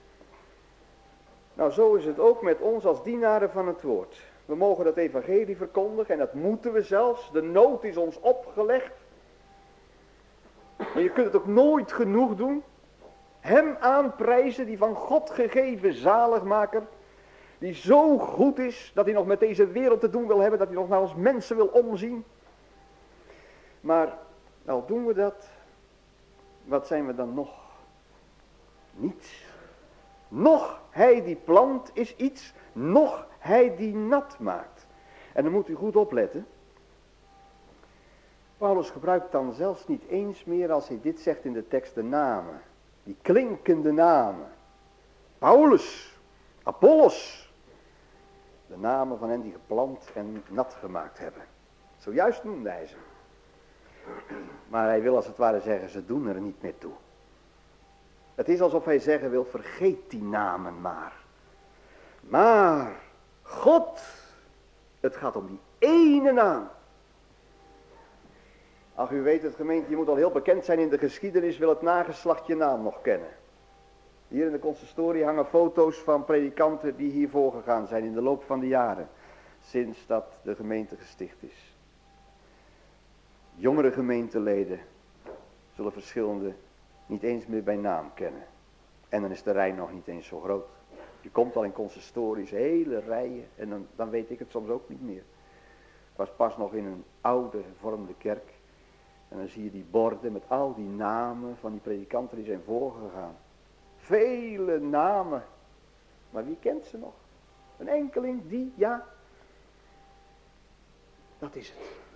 Nou, zo is het ook met ons als dienaren van het woord. We mogen dat evangelie verkondigen en dat moeten we zelfs. De nood is ons opgelegd. Maar je kunt het ook nooit genoeg doen. Hem aanprijzen, die van God gegeven zaligmaker. Die zo goed is dat hij nog met deze wereld te doen wil hebben. Dat hij nog naar ons mensen wil omzien. Maar al doen we dat. Wat zijn we dan nog? Niets. Nog hij die plant is iets. Nog hij die nat maakt. En dan moet u goed opletten. Paulus gebruikt dan zelfs niet eens meer als hij dit zegt in de tekst de namen. Die klinkende namen. Paulus, Apollos. De namen van hen die geplant en nat gemaakt hebben. Zojuist noemde hij ze. Maar hij wil als het ware zeggen, ze doen er niet meer toe. Het is alsof hij zeggen wil, vergeet die namen maar. Maar God, het gaat om die ene naam. Ach, u weet het gemeente, je moet al heel bekend zijn in de geschiedenis, wil het nageslacht je naam nog kennen. Hier in de consistorie hangen foto's van predikanten die hiervoor gegaan zijn in de loop van de jaren. Sinds dat de gemeente gesticht is. Jongere gemeenteleden zullen verschillende niet eens meer bij naam kennen. En dan is de rij nog niet eens zo groot. Je komt al in consistories, hele rijen, en dan weet ik het soms ook niet meer. Ik was pas nog in een oude hervormde kerk. En dan zie je die borden met al die namen van die predikanten die zijn voorgegaan. Vele namen. Maar wie kent ze nog? Een enkeling die, ja. Dat is het.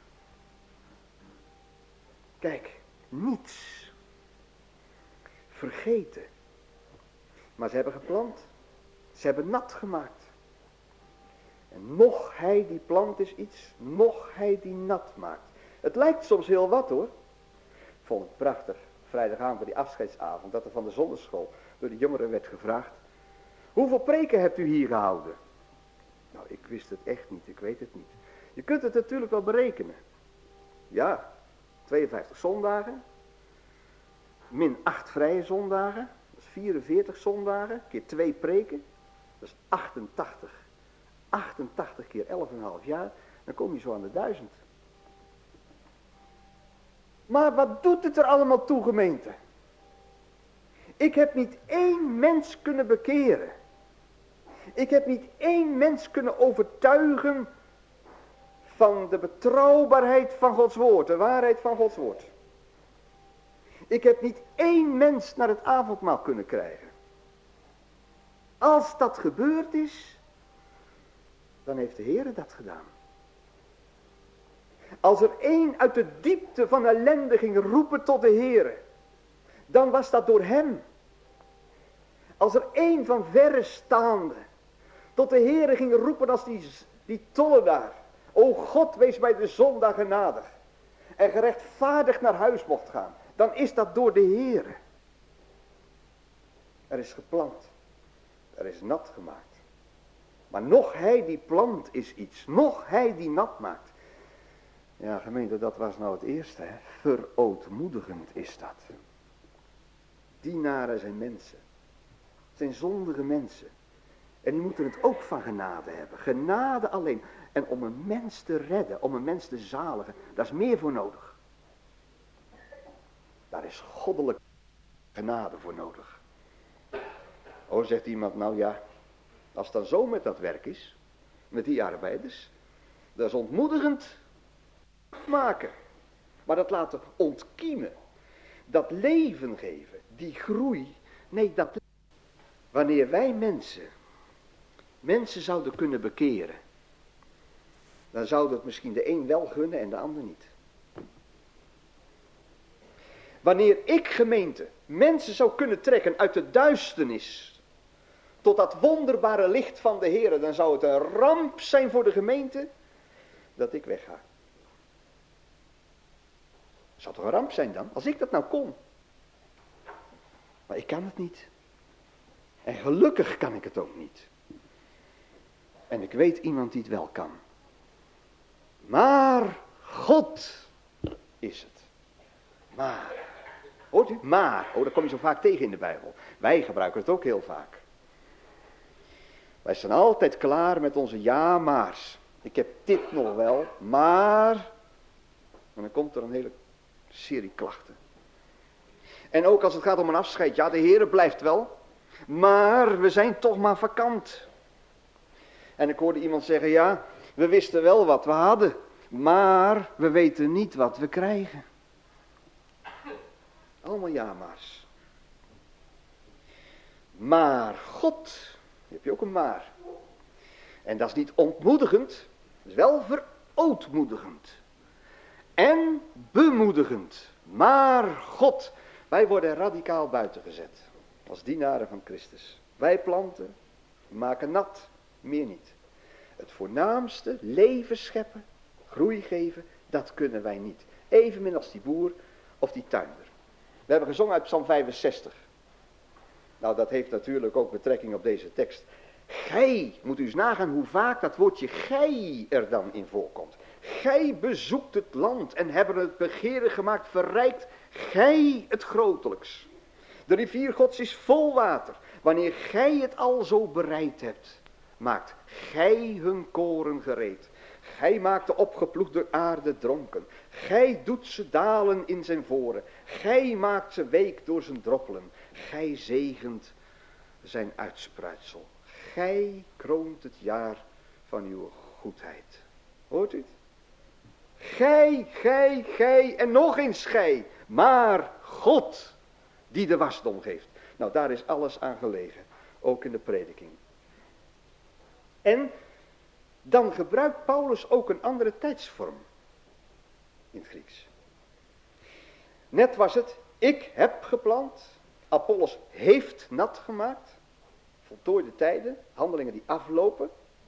Kijk, niets. Vergeten. Maar ze hebben geplant. Ze hebben nat gemaakt. En nog hij die plant is iets, nog hij die nat maakt. Het lijkt soms heel wat hoor. Ik vond het prachtig, vrijdagavond bij die afscheidsavond, dat er van de zonderschool door de jongeren werd gevraagd. Hoeveel preken hebt u hier gehouden? Nou, ik wist het echt niet, ik weet het niet. Je kunt het natuurlijk wel berekenen. Ja, 52 zondagen, min 8 vrije zondagen, dat is 44 zondagen, keer 2 preken, dat is 88. 88 keer 11,5 jaar, dan kom je zo aan de 1000. Maar wat doet het er allemaal toe, gemeente? Ik heb niet één mens kunnen bekeren. Ik heb niet één mens kunnen overtuigen van de betrouwbaarheid van Gods woord, de waarheid van Gods woord. Ik heb niet één mens naar het avondmaal kunnen krijgen. Als dat gebeurd is, dan heeft de Heer dat gedaan. Als er één uit de diepte van ellende ging roepen tot de Heer, dan was dat door hem. Als er één van verre staande tot de Heer ging roepen als die tollenaar. O God, wees bij de zondaar genadig. En gerechtvaardigd naar huis mocht gaan. Dan is dat door de Heer. Er is geplant. Er is nat gemaakt. Maar nog hij die plant is iets. Nog hij die nat maakt. Ja, gemeente, dat was nou het eerste. Hè? Verootmoedigend is dat. Dienaren zijn mensen. Het zijn zondige mensen. En die moeten het ook van genade hebben. Genade alleen. En om een mens te redden, om een mens te zaligen, daar is meer voor nodig. Daar is goddelijke genade voor nodig. Oh, zegt iemand, nou ja, als het dan zo met dat werk is, met die arbeiders, dat is ontmoedigend maken. Maar dat laten ontkiemen, dat leven geven, die groei, nee, dat wanneer wij mensen zouden kunnen bekeren, dan zou dat misschien de een wel gunnen en de ander niet. Wanneer ik, gemeente, mensen zou kunnen trekken uit de duisternis tot dat wonderbare licht van de Heer, dan zou het een ramp zijn voor de gemeente dat ik wegga. Het zou toch een ramp zijn dan, als ik dat nou kon. Maar ik kan het niet. En gelukkig kan ik het ook niet. En ik weet iemand die het wel kan. Maar God is het. Maar. Hoort u? Maar. Oh, dat kom je zo vaak tegen in de Bijbel. Wij gebruiken het ook heel vaak. Wij staan altijd klaar met onze ja maar's. Ik heb dit nog wel, maar. En dan komt er een hele serie klachten. En ook als het gaat om een afscheid. Ja, de Heere blijft wel. Maar we zijn toch maar vakant. En ik hoorde iemand zeggen, ja, we wisten wel wat we hadden. Maar we weten niet wat we krijgen. Allemaal ja-maar's. Maar God, hier heb je ook een maar. En dat is niet ontmoedigend, dat is wel verootmoedigend. En bemoedigend. Maar God, wij worden radicaal buiten gezet. Als dienaren van Christus. Wij planten, maken nat, meer niet. Het voornaamste, leven scheppen, groei geven, dat kunnen wij niet. Evenmin als die boer of die tuinder. We hebben gezongen uit Psalm 65. Nou, dat heeft natuurlijk ook betrekking op deze tekst. Gij, moet u eens nagaan hoe vaak dat woordje gij er dan in voorkomt. Gij bezoekt het land en hebben het begeerig gemaakt, verrijkt gij het grotelijks. De rivier Gods is vol water. Wanneer gij het al zo bereid hebt, maakt gij hun koren gereed. Gij maakt de opgeploegde aarde dronken. Gij doet ze dalen in zijn voren. Gij maakt ze week door zijn droppelen. Gij zegent zijn uitspruitsel. Gij kroont het jaar van uw goedheid. Hoort u het? Gij en nog eens gij. Maar God die de wasdom geeft. Nou, daar is alles aan gelegen. Ook in de prediking. En dan gebruikt Paulus ook een andere tijdsvorm. In het Grieks. Net was het, ik heb geplant. Apollos heeft nat gemaakt. Voltooide tijden, handelingen die aflopen.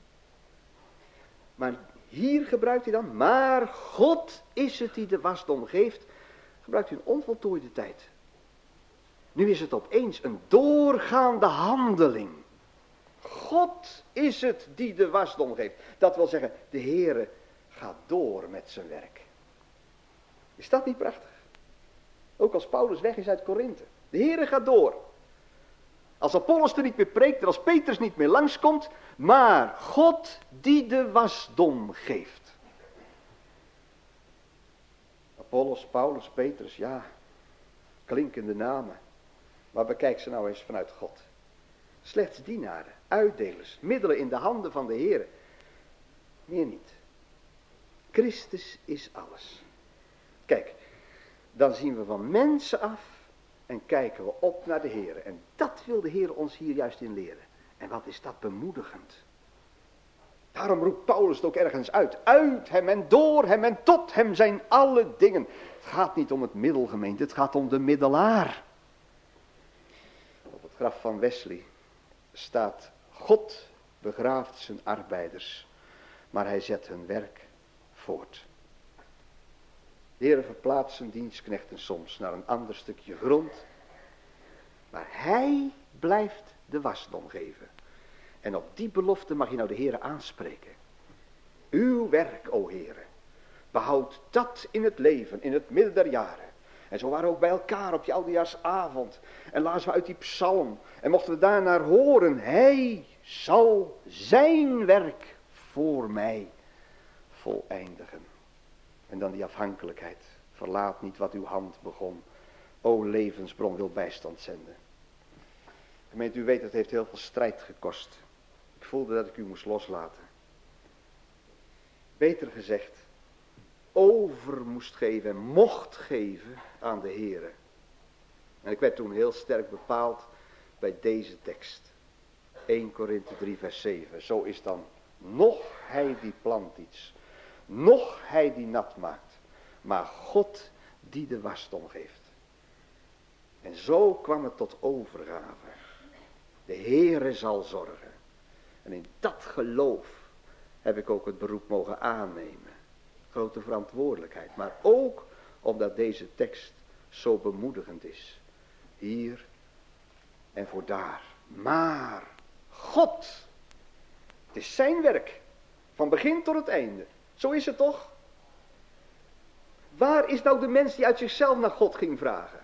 Maar hier gebruikt hij dan, maar God is het die de wasdom geeft. Gebruikt hij een onvoltooide tijd. Nu is het opeens een doorgaande handeling. God is het die de wasdom geeft. Dat wil zeggen, de Heere gaat door met zijn werk. Is dat niet prachtig? Ook als Paulus weg is uit Korinthe. De Heere gaat door. Als Apollos er niet meer preekt en als Petrus niet meer langskomt. Maar God die de wasdom geeft. Apollos, Paulus, Petrus, ja. Klinkende namen. Maar bekijk ze nou eens vanuit God. Slechts dienaren, uitdelers, middelen in de handen van de Heere. Meer niet. Christus is alles. Kijk, dan zien we van mensen af en kijken we op naar de Heere. En dat wil de Heere ons hier juist in leren. En wat is dat bemoedigend. Daarom roept Paulus het ook ergens uit. Uit hem en door hem en tot hem zijn alle dingen. Het gaat niet om het middel, gemeente, het gaat om de middelaar. Op het graf van Wesley staat: God begraaft zijn arbeiders, maar hij zet hun werk voort. De Heere verplaatst zijn dienstknechten soms naar een ander stukje grond, maar hij blijft de wasdom geven. En op die belofte mag je nou de Heere aanspreken. Uw werk, o Heere, behoud dat in het leven, in het midden der jaren. En zo waren we ook bij elkaar op die oudejaarsavond. En lazen we uit die psalm. En mochten we daarnaar horen. Hij zal zijn werk voor mij voleindigen. En dan die afhankelijkheid. Verlaat niet wat uw hand begon. O levensbron, wil bijstand zenden. Gemeente, u weet, het heeft heel veel strijd gekost. Ik voelde dat ik u moest loslaten. Beter gezegd, over moest geven en mocht geven aan de Heere. En ik werd toen heel sterk bepaald bij deze tekst. 1 Korinthe 3 vers 7. Zo is dan nog hij die plant iets. Nog hij die nat maakt. Maar God die de wasdom geeft. En zo kwam het tot overgave. De Heere zal zorgen. En in dat geloof heb ik ook het beroep mogen aannemen. Grote verantwoordelijkheid. Maar ook omdat deze tekst zo bemoedigend is. Hier en voor daar. Maar God. Het is zijn werk. Van begin tot het einde. Zo is het toch? Waar is nou de mens die uit zichzelf naar God ging vragen?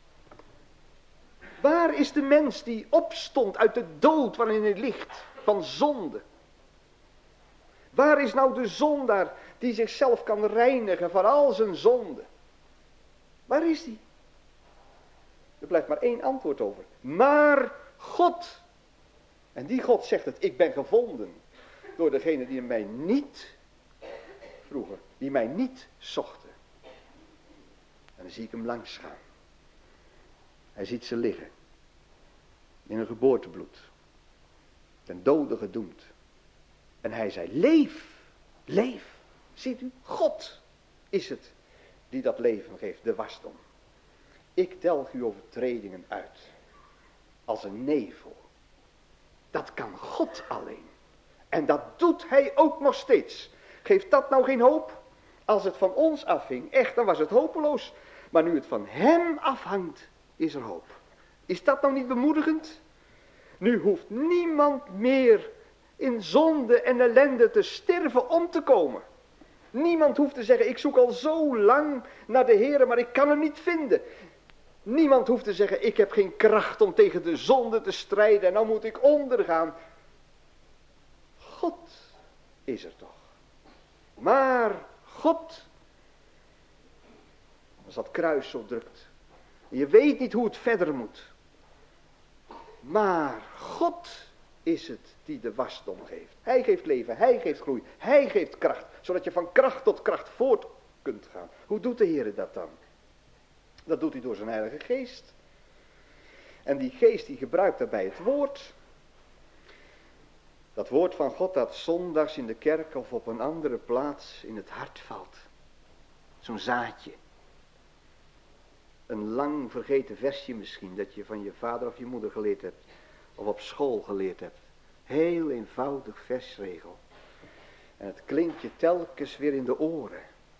Waar is de mens die opstond uit de dood waarin hij ligt? Van zonde. Waar is nou de zondaar die zichzelf kan reinigen van al zijn zonde? Waar is die? Er blijft maar één antwoord over. Maar God. En die God zegt het, ik ben gevonden door degene die mij niet vroegen, die mij niet zochten. En dan zie ik hem langs gaan. Hij ziet ze liggen. In een geboortebloed. Ten dode gedoemd. En hij zei, leef, leef. Ziet u, God is het die dat leven geeft, de wasdom. Ik delg uw overtredingen uit. Als een nevel. Dat kan God alleen. En dat doet hij ook nog steeds. Geeft dat nou geen hoop? Als het van ons afhing, echt, dan was het hopeloos. Maar nu het van hem afhangt, is er hoop. Is dat nou niet bemoedigend? Nu hoeft niemand meer in zonde en ellende te sterven om te komen. Niemand hoeft te zeggen, ik zoek al zo lang naar de Heere, maar ik kan hem niet vinden. Niemand hoeft te zeggen, ik heb geen kracht om tegen de zonde te strijden en nou moet ik ondergaan. God is er toch. Maar God, als dat kruis zo drukt, je weet niet hoe het verder moet. Maar God is het die de wasdom geeft. Hij geeft leven, hij geeft groei, hij geeft kracht. Zodat je van kracht tot kracht voort kunt gaan. Hoe doet de Heer dat dan? Dat doet hij door zijn Heilige Geest. En die Geest die gebruikt daarbij het woord. Dat woord van God dat zondags in de kerk of op een andere plaats in het hart valt. Zo'n zaadje. Een lang vergeten versje misschien, dat je van je vader of je moeder geleerd hebt. Of op school geleerd hebt. Heel eenvoudig versregel. En het klinkt je telkens weer in de oren.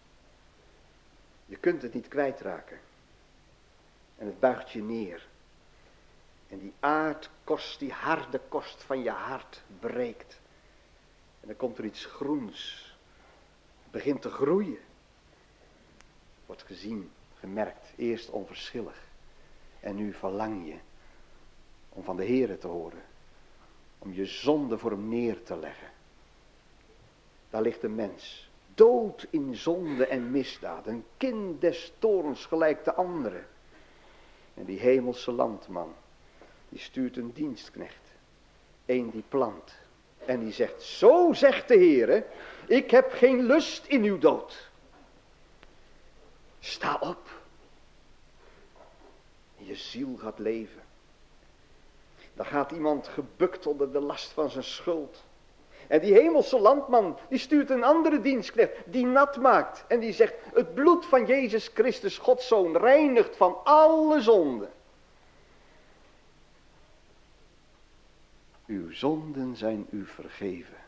Je kunt het niet kwijtraken. En het buigt je neer. En die aardkorst, die harde korst van je hart breekt. En dan komt er iets groens. Het begint te groeien. Wordt gezien, gemerkt, eerst onverschillig. En nu verlang je om van de Heere te horen. Om je zonde voor hem neer te leggen. Daar ligt een mens. Dood in zonde en misdaad. Een kind des toorns gelijk de anderen. En die hemelse landman. Die stuurt een dienstknecht. Eén die plant. En die zegt, zo zegt de Heere, ik heb geen lust in uw dood. Sta op. Je ziel gaat leven. Dan gaat iemand gebukt onder de last van zijn schuld. En die hemelse landman, die stuurt een andere dienstknecht, die nat maakt. En die zegt, het bloed van Jezus Christus, Gods Zoon, reinigt van alle zonde. Uw zonden zijn u vergeven.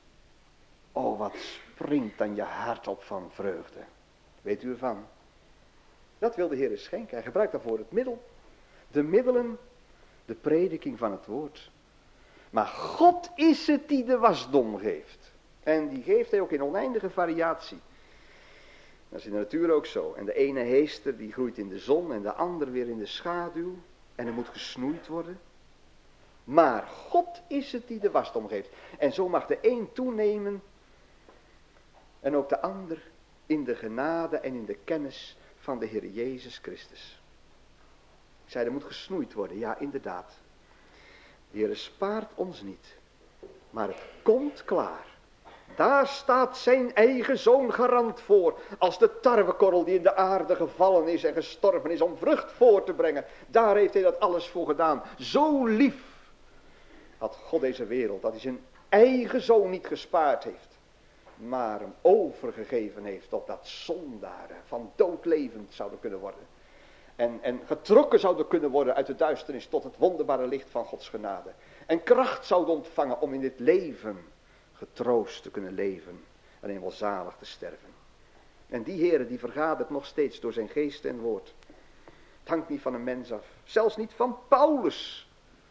O, wat springt dan je hart op van vreugde. Weet u ervan? Dat wil de Heer schenken. Hij gebruikt daarvoor het middel. De middelen, de prediking van het woord. Maar God is het die de wasdom geeft. En die geeft hij ook in oneindige variatie. Dat is in de natuur ook zo. En de ene heester die groeit in de zon en de ander weer in de schaduw. En er moet gesnoeid worden. Maar God is het die de wasdom geeft. En zo mag de een toenemen. En ook de ander in de genade en in de kennis van de Heer Jezus Christus. Ik zei, er moet gesnoeid worden. Ja, inderdaad. De Heer spaart ons niet. Maar het komt klaar. Daar staat zijn eigen zoon garant voor. Als de tarwekorrel die in de aarde gevallen is en gestorven is om vrucht voor te brengen. Daar heeft hij dat alles voor gedaan. Zo lief had God deze wereld. Dat hij zijn eigen zoon niet gespaard heeft. Maar hem overgegeven heeft opdat zondaren van dood levend zouden kunnen worden. En getrokken zouden kunnen worden uit de duisternis tot het wonderbare licht van Gods genade. En kracht zouden ontvangen om in dit leven getroost te kunnen leven. En eenmaal zalig te sterven. En die Heere die vergadert nog steeds door zijn geest en woord. Het hangt niet van een mens af. Zelfs niet van Paulus.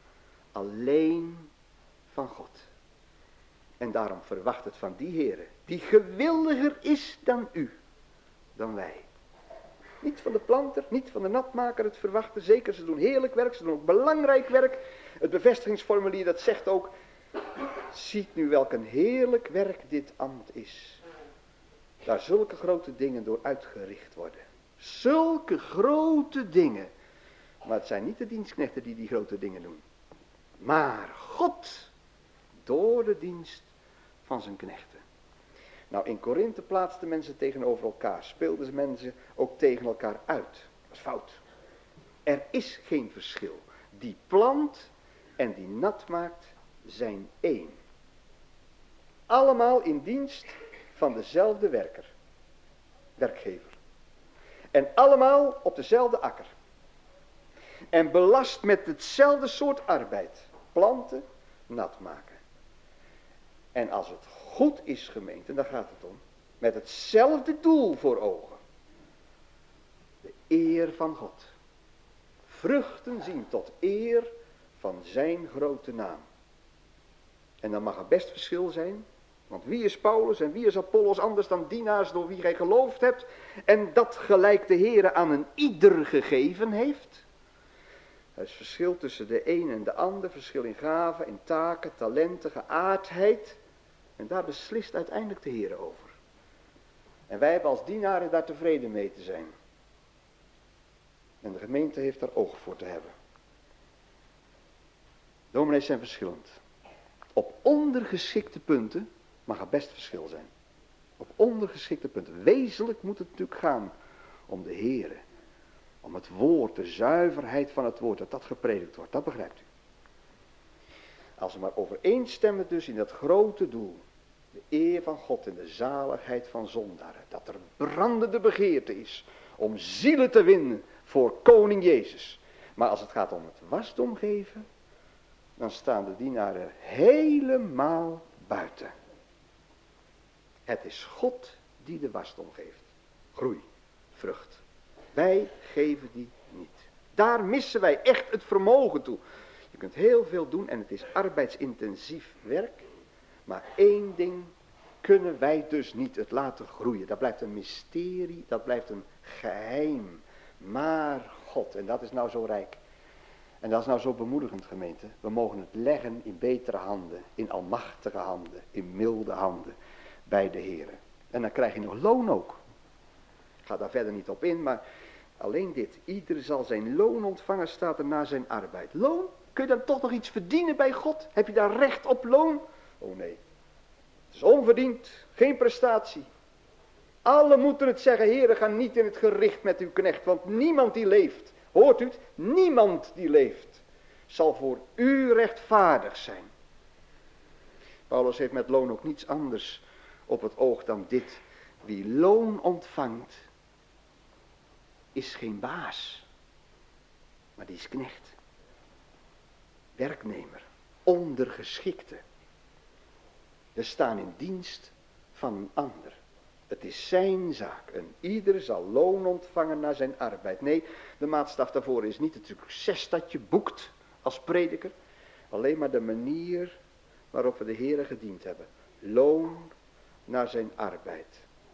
Alleen van God. En daarom verwacht het van die Heere. Die gewilliger is dan u. Dan wij. Niet van de planter, niet van de natmaker het verwachten. Zeker, ze doen heerlijk werk, ze doen ook belangrijk werk. Het bevestigingsformulier dat zegt ook. Ziet nu welk een heerlijk werk dit ambt is. Daar zulke grote dingen door uitgericht worden. Zulke grote dingen. Maar het zijn niet de dienstknechten die grote dingen doen. Maar God. Door de dienst van zijn knechten. Nou, in Korinthe plaatsten mensen tegenover elkaar. Speelden ze mensen ook tegen elkaar uit. Dat is fout. Er is geen verschil. Die plant en die nat maakt zijn één. Allemaal in dienst van dezelfde werkgever. En allemaal op dezelfde akker. En belast met hetzelfde soort arbeid. Planten, nat maken. En als het goed is gemeend, en daar gaat het om, met hetzelfde doel voor ogen. De eer van God. Vruchten zien tot eer van zijn grote naam. En dan mag er best verschil zijn, Want wie is Paulus en wie is Apollos anders dan dienaars door wie gij geloofd hebt en dat gelijk de Heere aan een ieder gegeven heeft? Er is verschil tussen de een en de ander, verschil in gaven, in taken, talenten, geaardheid. En daar beslist uiteindelijk de Heere over. En wij hebben als dienaren daar tevreden mee te zijn. En de gemeente heeft daar oog voor te hebben. Dominees zijn verschillend. Op ondergeschikte punten mag er best verschil zijn. Op ondergeschikte punten. Wezenlijk moet het natuurlijk gaan om de Heere. Om het woord, de zuiverheid van het woord, dat gepredikt wordt. Dat begrijpt u. Als we maar overeenstemmen dus in dat grote doel. De eer van God en de zaligheid van zondaren. Dat er brandende begeerte is om zielen te winnen voor koning Jezus. Maar als het gaat om het wasdom geven, dan staan de dienaren helemaal buiten. Het is God die de wasdom geeft. Groei, vrucht. Wij geven die niet. Daar missen wij echt het vermogen toe. Je kunt heel veel doen en het is arbeidsintensief werk. Maar één ding kunnen wij dus niet het laten groeien. Dat blijft een mysterie, dat blijft een geheim. Maar God, en dat is nou zo rijk. En dat is nou zo bemoedigend, gemeente. We mogen het leggen in betere handen, in almachtige handen, in milde handen bij de Heere. En dan krijg je nog loon ook. Ik ga daar verder niet op in, maar alleen dit. Ieder zal zijn loon ontvangen, staat er na zijn arbeid. Loon? Kun je dan toch nog iets verdienen bij God? Heb je daar recht op loon? Oh nee. Het is onverdiend, geen prestatie. Alle moeten het zeggen, Heere, ga niet in het gericht met uw knecht, want niemand die leeft, hoort u het? Niemand die leeft, zal voor u rechtvaardig zijn. Paulus heeft met loon ook niets anders op het oog dan dit. Wie loon ontvangt, is geen baas, maar die is knecht. Werknemer, ondergeschikte. We staan in dienst van een ander. Het is zijn zaak. En ieder zal loon ontvangen naar zijn arbeid. Nee, de maatstaf daarvoor is niet het succes dat je boekt als prediker. Alleen maar de manier waarop we de Heere gediend hebben. Loon naar zijn arbeid.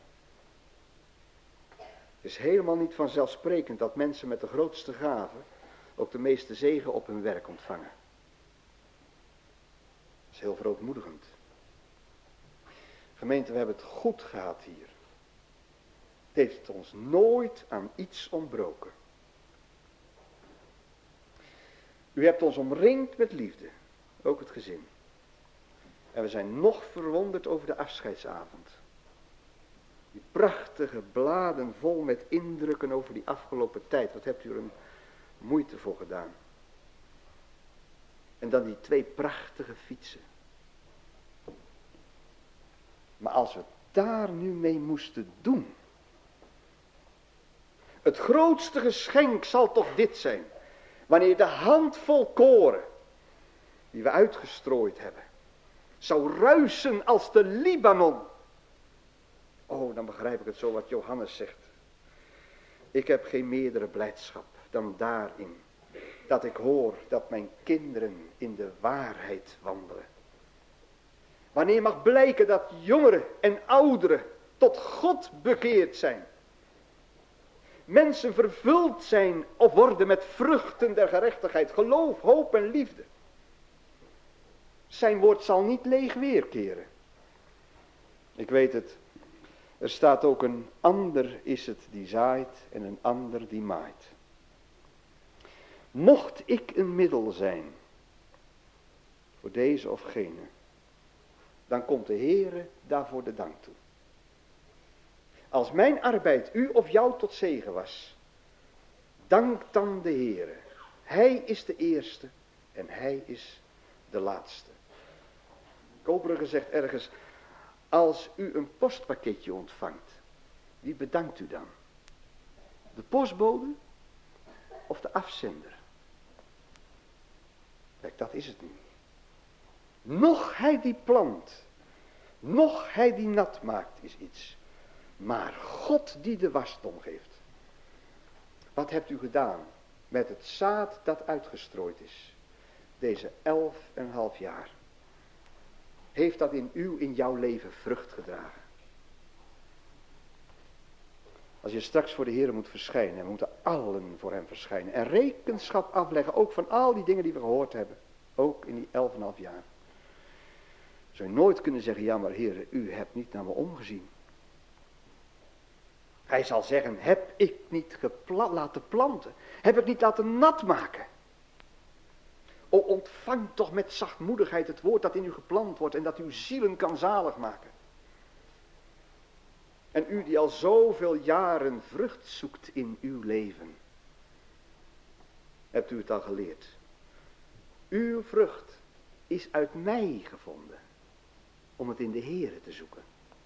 Het is helemaal niet vanzelfsprekend dat mensen met de grootste gaven ook de meeste zegen op hun werk ontvangen. Dat is heel verootmoedigend. Gemeente, we hebben het goed gehad hier. Het heeft ons nooit aan iets ontbroken. U hebt ons omringd met liefde, ook het gezin. En we zijn nog verwonderd over de afscheidsavond. Die prachtige bladen vol met indrukken over die afgelopen tijd. Wat hebt u er een moeite voor gedaan. En dan die 2 prachtige fietsen. Maar als we daar nu mee moesten doen. Het grootste geschenk zal toch dit zijn. Wanneer de handvol koren die we uitgestrooid hebben, zou ruisen als de Libanon. Oh, dan begrijp ik het zo wat Johannes zegt. Ik heb geen meerdere blijdschap dan daarin. Dat ik hoor dat mijn kinderen in de waarheid wandelen. Wanneer mag blijken dat jongeren en ouderen tot God bekeerd zijn. Mensen vervuld zijn of worden met vruchten der gerechtigheid, geloof, hoop en liefde. Zijn woord zal niet leeg weerkeren. Ik weet het. Er staat ook een ander is het die zaait en een ander die maait. Mocht ik een middel zijn voor deze of gene, dan komt de Heere daarvoor de dank toe. Als mijn arbeid u of jou tot zegen was, dank dan de Heere. Hij is de eerste en hij is de laatste. Koperige zegt ergens, als u een postpakketje ontvangt, wie bedankt u dan? De postbode of de afzender? Kijk, dat is het niet. Nog hij die plant, nog hij die nat maakt is iets. Maar God die de wasdom geeft. Wat hebt u gedaan met het zaad dat uitgestrooid is? Deze 11,5 jaar. heeft dat in jouw leven vrucht gedragen? Als je straks voor de Heer moet verschijnen, en we moeten allen voor hem verschijnen, en rekenschap afleggen, ook van al die dingen die we gehoord hebben, ook in die 11,5 jaar. Zou je nooit kunnen zeggen, ja maar Heer, u hebt niet naar me omgezien. Hij zal zeggen, heb ik niet laten planten, heb ik niet laten nat maken. O, ontvang toch met zachtmoedigheid het woord dat in u geplant wordt en dat uw zielen kan zalig maken. En u die al zoveel jaren vrucht zoekt in uw leven, hebt u het al geleerd. Uw vrucht is uit mij gevonden, om het in de Heere te zoeken.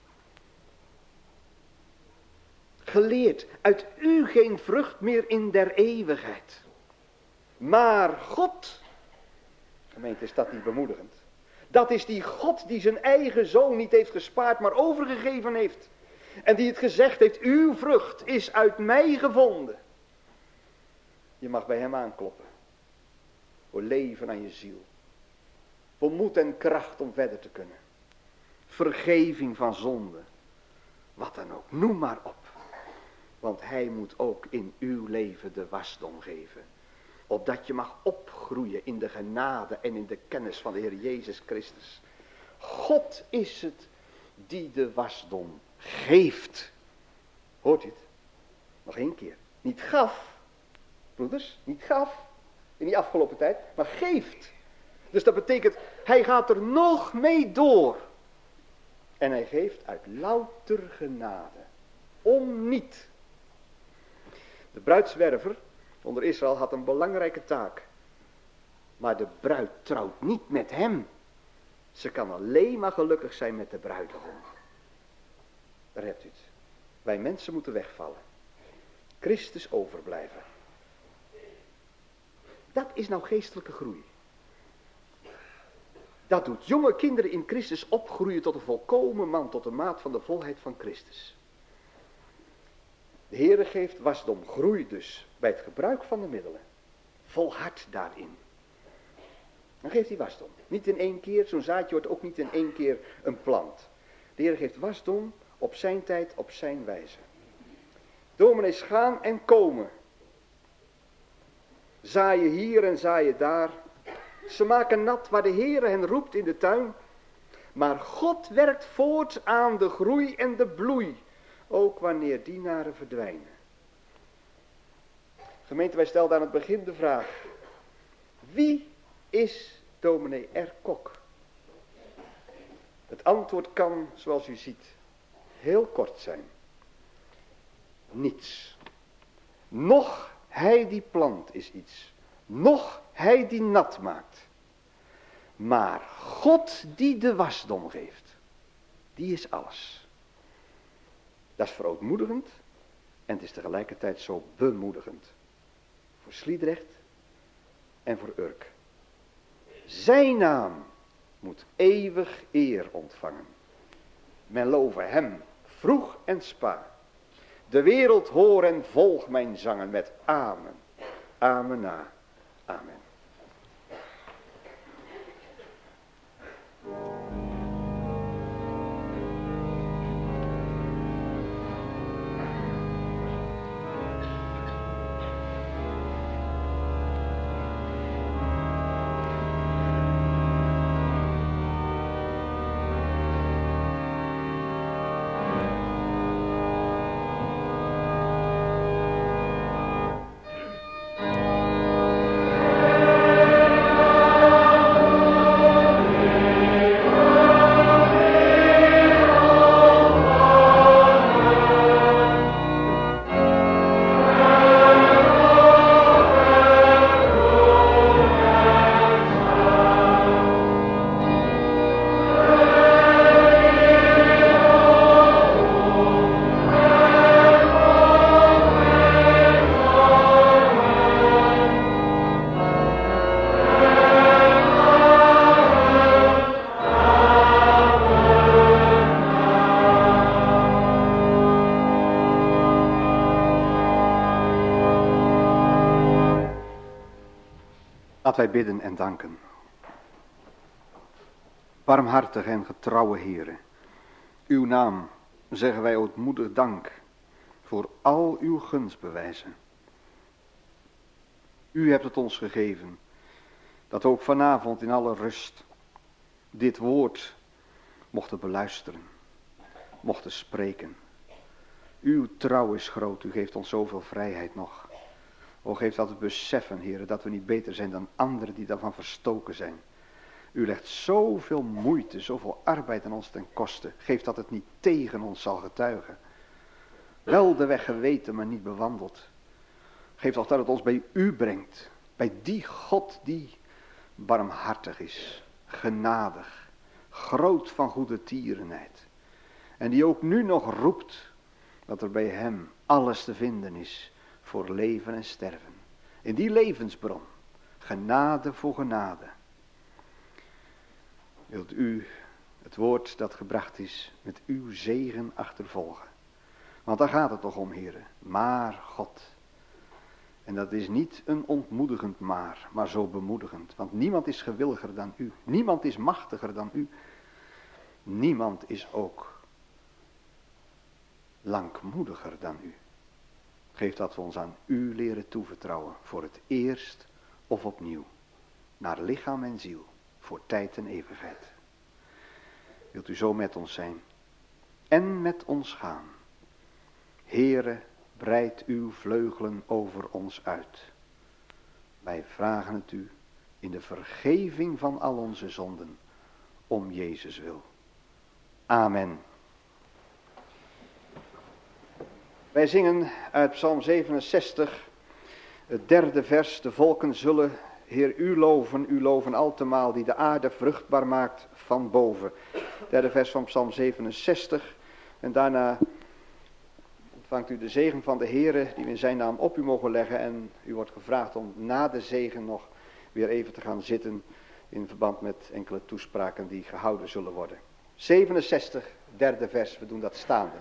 Geleerd, uit u geen vrucht meer in der eeuwigheid. Maar God, gemeente, is dat niet bemoedigend? Dat is die God die zijn eigen zoon niet heeft gespaard, maar overgegeven heeft. En die het gezegd heeft, uw vrucht is uit mij gevonden. Je mag bij hem aankloppen. Voor leven aan je ziel. Voor moed en kracht om verder te kunnen. Vergeving van zonde. Wat dan ook, noem maar op. Want hij moet ook in uw leven de wasdom geven. Opdat je mag opgroeien in de genade en in de kennis van de Heer Jezus Christus. God is het die de wasdom geeft. Hoort u het? Nog 1 keer. Niet gaf, broeders, niet gaf in die afgelopen tijd, maar geeft. Dus dat betekent, hij gaat er nog mee door. En hij geeft uit louter genade. Om niet. De bruidswerver onder Israël had een belangrijke taak. Maar de bruid trouwt niet met hem. Ze kan alleen maar gelukkig zijn met de bruidegom. Daar hebt u het. Wij mensen moeten wegvallen. Christus overblijven. Dat is nou geestelijke groei. Dat doet jonge kinderen in Christus opgroeien tot een volkomen man, tot de maat van de volheid van Christus. De Heere geeft wasdom, groei dus bij het gebruik van de middelen. Volhard daarin. Dan geeft hij wasdom. Niet in 1 keer, zo'n zaadje wordt ook niet in 1 keer een plant. De Heere geeft wasdom op zijn tijd, op zijn wijze. Dominees gaan en komen. Zaaien hier en zaaien daar. Ze maken nat waar de Heere hen roept in de tuin. Maar God werkt voort aan de groei en de bloei. Ook wanneer dienaren verdwijnen. Gemeente, wij stelden aan het begin de vraag. Wie is dominee R. Kok? Het antwoord kan, zoals u ziet, heel kort zijn. Niets. Noch hij die plant is iets. Noch hij die nat maakt. Maar God die de wasdom geeft. Die is alles. Dat is verootmoedigend. En het is tegelijkertijd zo bemoedigend. Voor Sliedrecht en voor Urk. Zijn naam moet eeuwig eer ontvangen. Men love hem vroeg en spa. De wereld hoor en volg mijn zangen met amen. Amen na. Amen. Laten wij bidden en danken. Barmhartige en getrouwe Heere, uw naam zeggen wij ootmoedig dank voor al uw gunstbewijzen. U hebt het ons gegeven, dat ook vanavond in alle rust dit woord mochten beluisteren, mochten spreken. Uw trouw is groot, u geeft ons zoveel vrijheid nog. O, geef dat we beseffen, Heere, dat we niet beter zijn dan anderen die daarvan verstoken zijn. U legt zoveel moeite, zoveel arbeid aan ons ten koste. Geef dat het niet tegen ons zal getuigen. Wel de weg geweten, maar niet bewandeld. Geef toch dat het ons bij u brengt. Bij die God die barmhartig is, genadig, groot van goede tierenheid. En die ook nu nog roept dat er bij hem alles te vinden is voor leven en sterven. In die levensbron, genade voor genade. Wilt u het woord dat gebracht is met uw zegen achtervolgen. Want daar gaat het toch om, heren. Maar God. En dat is niet een ontmoedigend maar zo bemoedigend. Want niemand is gewilliger dan u. Niemand is machtiger dan u. Niemand is ook langmoediger dan u. Geef dat we ons aan u leren toevertrouwen. Voor het eerst of opnieuw. Naar lichaam en ziel. Voor tijd en eeuwigheid. Wilt u zo met ons zijn. En met ons gaan. Heere, breid uw vleugelen over ons uit. Wij vragen het u in de vergeving van al onze zonden. Om Jezus wil. Amen. Wij zingen uit Psalm 67, het 3e vers. De volken zullen, Heer, u loven altemaal, die de aarde vruchtbaar maakt van boven. 3e vers van Psalm 67. En daarna ontvangt u de zegen van de Heere, die we in zijn naam op u mogen leggen. En u wordt gevraagd om na de zegen nog weer even te gaan zitten in verband met enkele toespraken die gehouden zullen worden. 67, 3e vers, we doen dat staande.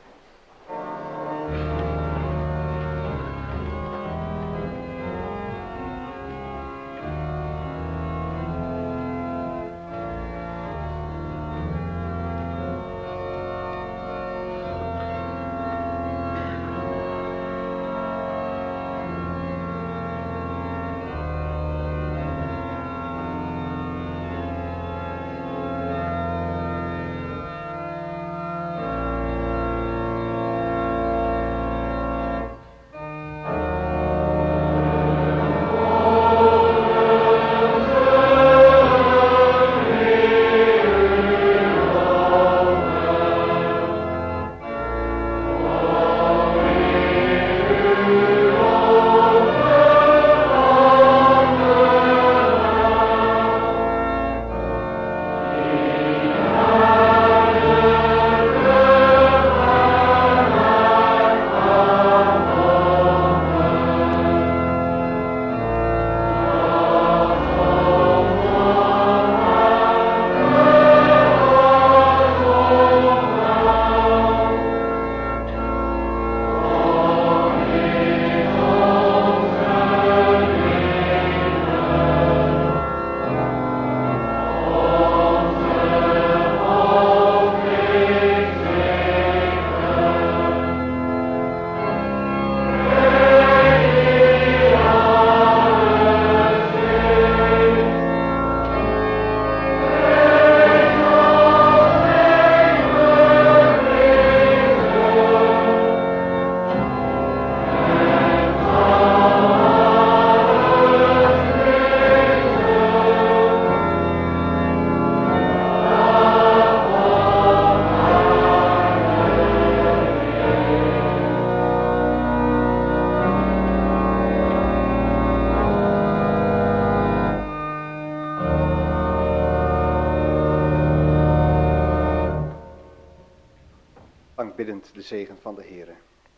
Biddend de zegen van de Heere.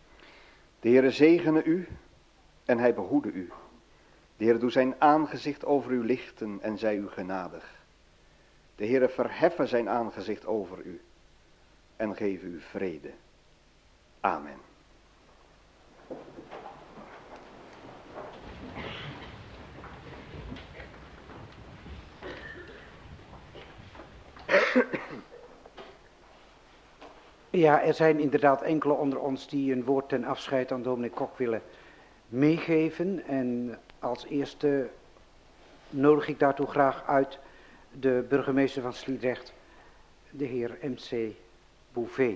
De Heere zegene u en hij behoede u. De Heere doe zijn aangezicht over u lichten en zij u genadig. De Heere verheffen zijn aangezicht over u en geef u vrede. Amen. Ja, er zijn inderdaad enkele onder ons die een woord ten afscheid aan dominee Kok willen meegeven. En als eerste nodig ik daartoe graag uit de burgemeester van Sliedrecht, de heer M.C. Bouvet.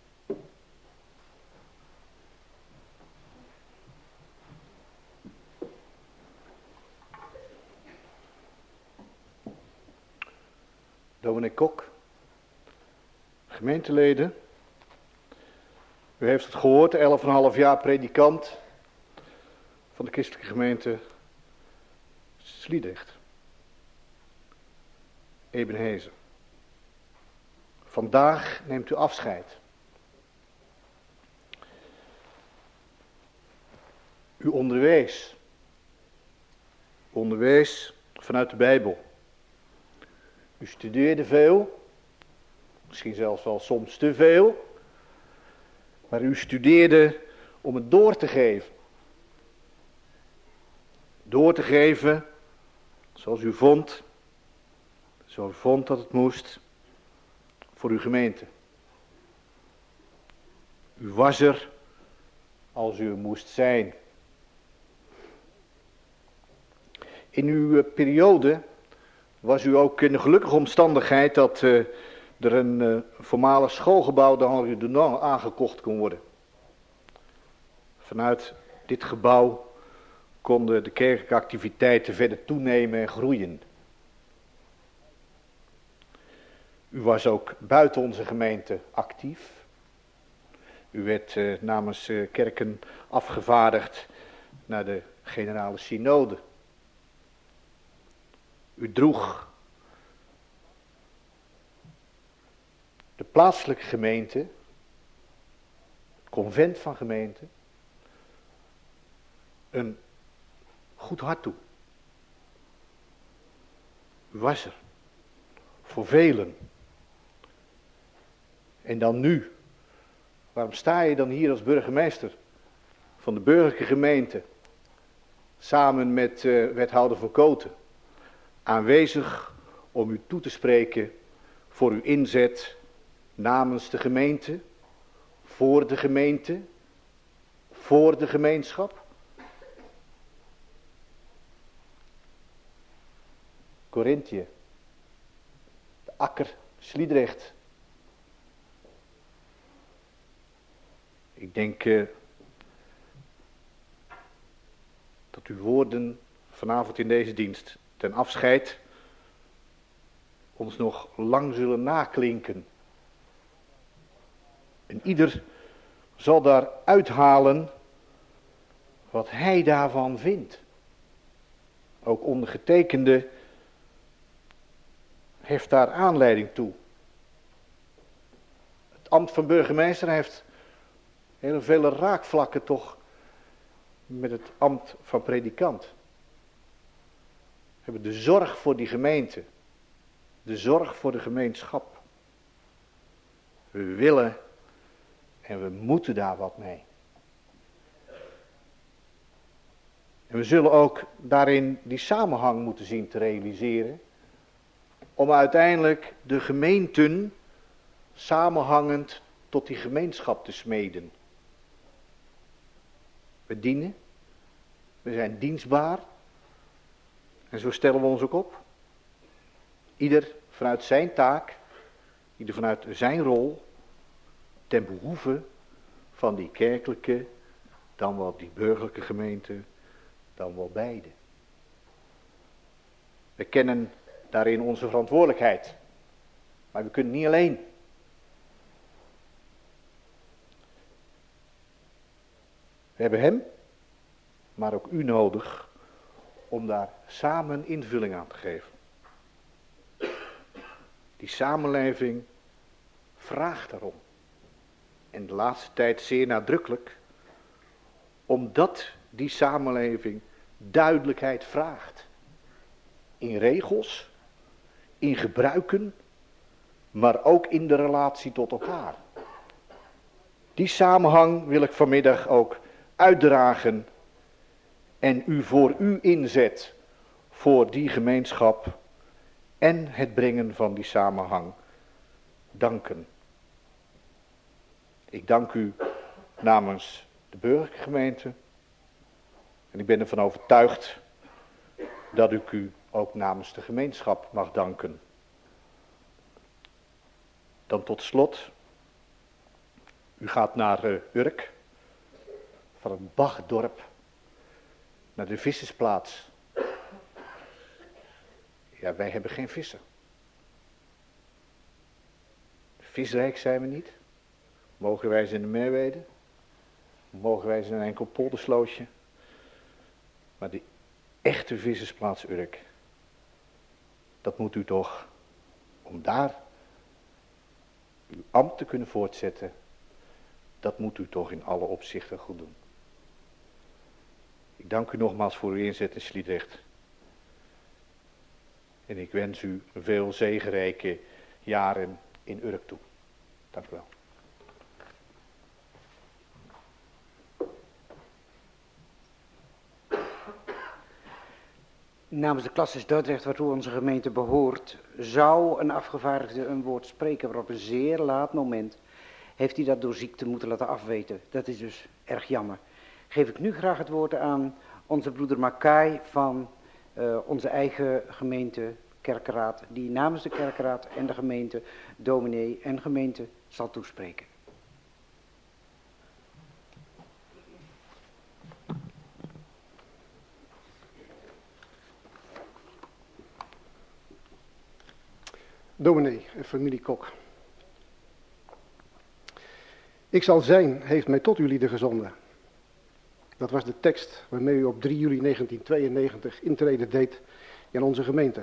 Dominee Kok, gemeenteleden, u heeft het gehoord, 11,5 jaar predikant van de christelijke gemeente Sliedrecht, Ebenezer. Vandaag neemt u afscheid. U onderwees vanuit de Bijbel. U studeerde veel, misschien zelfs wel soms te veel, maar u studeerde om het door te geven. Door te geven zoals u vond dat het moest voor uw gemeente. U was er als u er moest zijn. In uw periode was u ook in de gelukkige omstandigheid dat er een voormalig schoolgebouw, de Henri Dunant, aangekocht kon worden. Vanuit dit gebouw konden de kerkelijke activiteiten verder toenemen en groeien. U was ook buiten onze gemeente actief. U werd namens kerken afgevaardigd naar de generale synode. U droeg de plaatselijke gemeente, het convent van gemeente, een goed hart toe. U was er voor velen. En dan nu, waarom sta je dan hier als burgemeester van de burgerlijke gemeente, samen met wethouder Van Koten, aanwezig om u toe te spreken voor uw inzet namens de gemeente, voor de gemeenschap? Korinthië, de akker, Sliedrecht. Ik denk dat uw woorden vanavond in deze dienst ten afscheid ons nog lang zullen naklinken. En ieder zal daar uithalen wat hij daarvan vindt. Ook ondergetekende heeft daar aanleiding toe. Het ambt van burgemeester heeft heel vele raakvlakken toch met het ambt van predikant. We hebben de zorg voor die gemeente, de zorg voor de gemeenschap. We willen en we moeten daar wat mee. En we zullen ook daarin die samenhang moeten zien te realiseren, om uiteindelijk de gemeenten samenhangend tot die gemeenschap te smeden. We dienen, we zijn dienstbaar en zo stellen we ons ook op. Ieder vanuit zijn taak, ieder vanuit zijn rol, ten behoeve van die kerkelijke, dan wel die burgerlijke gemeente, dan wel beide. We kennen daarin onze verantwoordelijkheid, maar we kunnen niet alleen. We hebben hem, maar ook u nodig om daar samen invulling aan te geven. Die samenleving vraagt daarom. En de laatste tijd zeer nadrukkelijk, omdat die samenleving duidelijkheid vraagt. In regels, in gebruiken, maar ook in de relatie tot elkaar. Die samenhang wil ik vanmiddag ook uitdragen en u voor uw inzet voor die gemeenschap en het brengen van die samenhang danken. Ik dank u namens de burgerlijke gemeente en ik ben ervan overtuigd dat ik u ook namens de gemeenschap mag danken. Dan tot slot, u gaat naar Urk, van een bagdorp naar de vissersplaats. Ja, wij hebben geen vissen. Visrijk zijn we niet. Mogen wij ze in de Merwede? Mogen wij ze in een enkel polderslootje? Maar die echte vissersplaats Urk, dat moet u toch, om daar uw ambt te kunnen voortzetten, dat moet u toch in alle opzichten goed doen. Ik dank u nogmaals voor uw inzet in Sliedrecht. En ik wens u veel zegenrijke jaren in Urk toe. Dank u wel. Namens de klasses Dordrecht, waartoe onze gemeente behoort, zou een afgevaardigde een woord spreken, maar op een zeer laat moment heeft hij dat door ziekte moeten laten afweten. Dat is dus erg jammer. Geef ik nu graag het woord aan onze broeder Makai van onze eigen gemeente Kerkenraad, die namens de Kerkenraad en de gemeente, dominee en gemeente zal toespreken. Dominee en familie Kok. Ik zal zijn, heeft mij tot ulieden gezonden. Dat was de tekst waarmee u op 3 juli 1992 intrede deed in onze gemeente.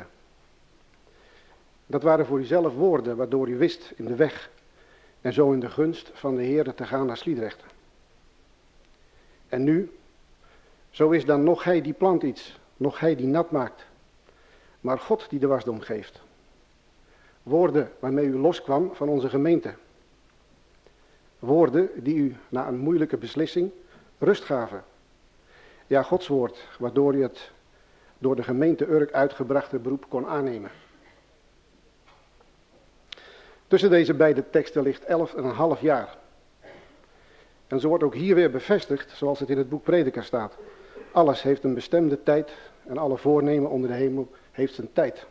Dat waren voor u zelf woorden waardoor u wist in de weg en zo in de gunst van de Heere te gaan naar Sliedrecht. En nu, zo is dan nog hij die plant iets, nog hij die nat maakt, maar God die de wasdom geeft. Woorden waarmee u loskwam van onze gemeente. Woorden die u na een moeilijke beslissing rust gaven. Ja, Gods woord, waardoor u het door de gemeente Urk uitgebrachte beroep kon aannemen. Tussen deze beide teksten ligt 11,5 jaar. En zo wordt ook hier weer bevestigd, zoals het in het boek Prediker staat. Alles heeft een bestemde tijd en alle voornemen onder de hemel heeft zijn tijd.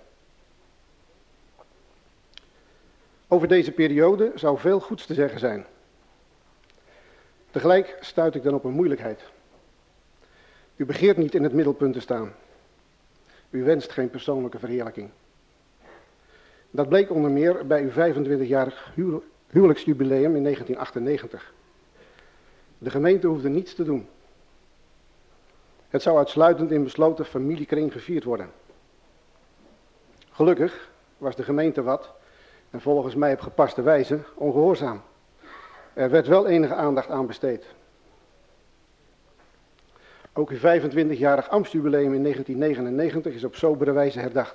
Over deze periode zou veel goeds te zeggen zijn. Tegelijk stuit ik dan op een moeilijkheid. U begeert niet in het middelpunt te staan. U wenst geen persoonlijke verheerlijking. Dat bleek onder meer bij uw 25-jarig huwelijksjubileum in 1998. De gemeente hoefde niets te doen. Het zou uitsluitend in besloten familiekring gevierd worden. Gelukkig was de gemeente wat, en volgens mij op gepaste wijze, ongehoorzaam. Er werd wel enige aandacht aan besteed. Ook uw 25-jarig ambtsjubileum in 1999 is op sobere wijze herdacht.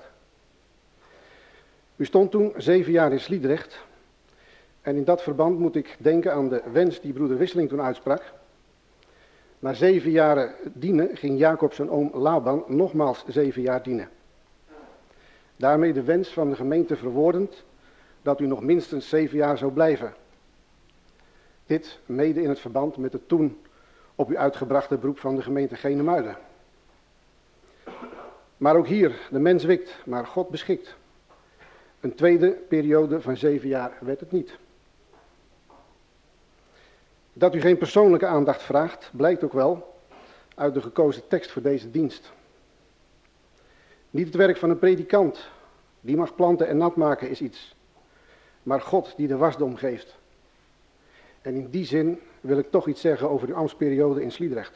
U stond toen 7 jaar in Sliedrecht. En in dat verband moet ik denken aan de wens die broeder Wisseling toen uitsprak. Na 7 jaren dienen ging Jacob zijn oom Laban nogmaals 7 jaar dienen. Daarmee de wens van de gemeente verwoordend dat u nog minstens 7 jaar zou blijven. Dit mede in het verband met het toen op u uitgebrachte beroep van de gemeente Genemuiden. Maar ook hier, de mens wikt, maar God beschikt. Een tweede periode van 7 jaar werd het niet. Dat u geen persoonlijke aandacht vraagt, blijkt ook wel uit de gekozen tekst voor deze dienst. Niet het werk van een predikant, die mag planten en nat maken is iets, maar God die de wasdom geeft. En in die zin wil ik toch iets zeggen over uw ambtsperiode in Sliedrecht.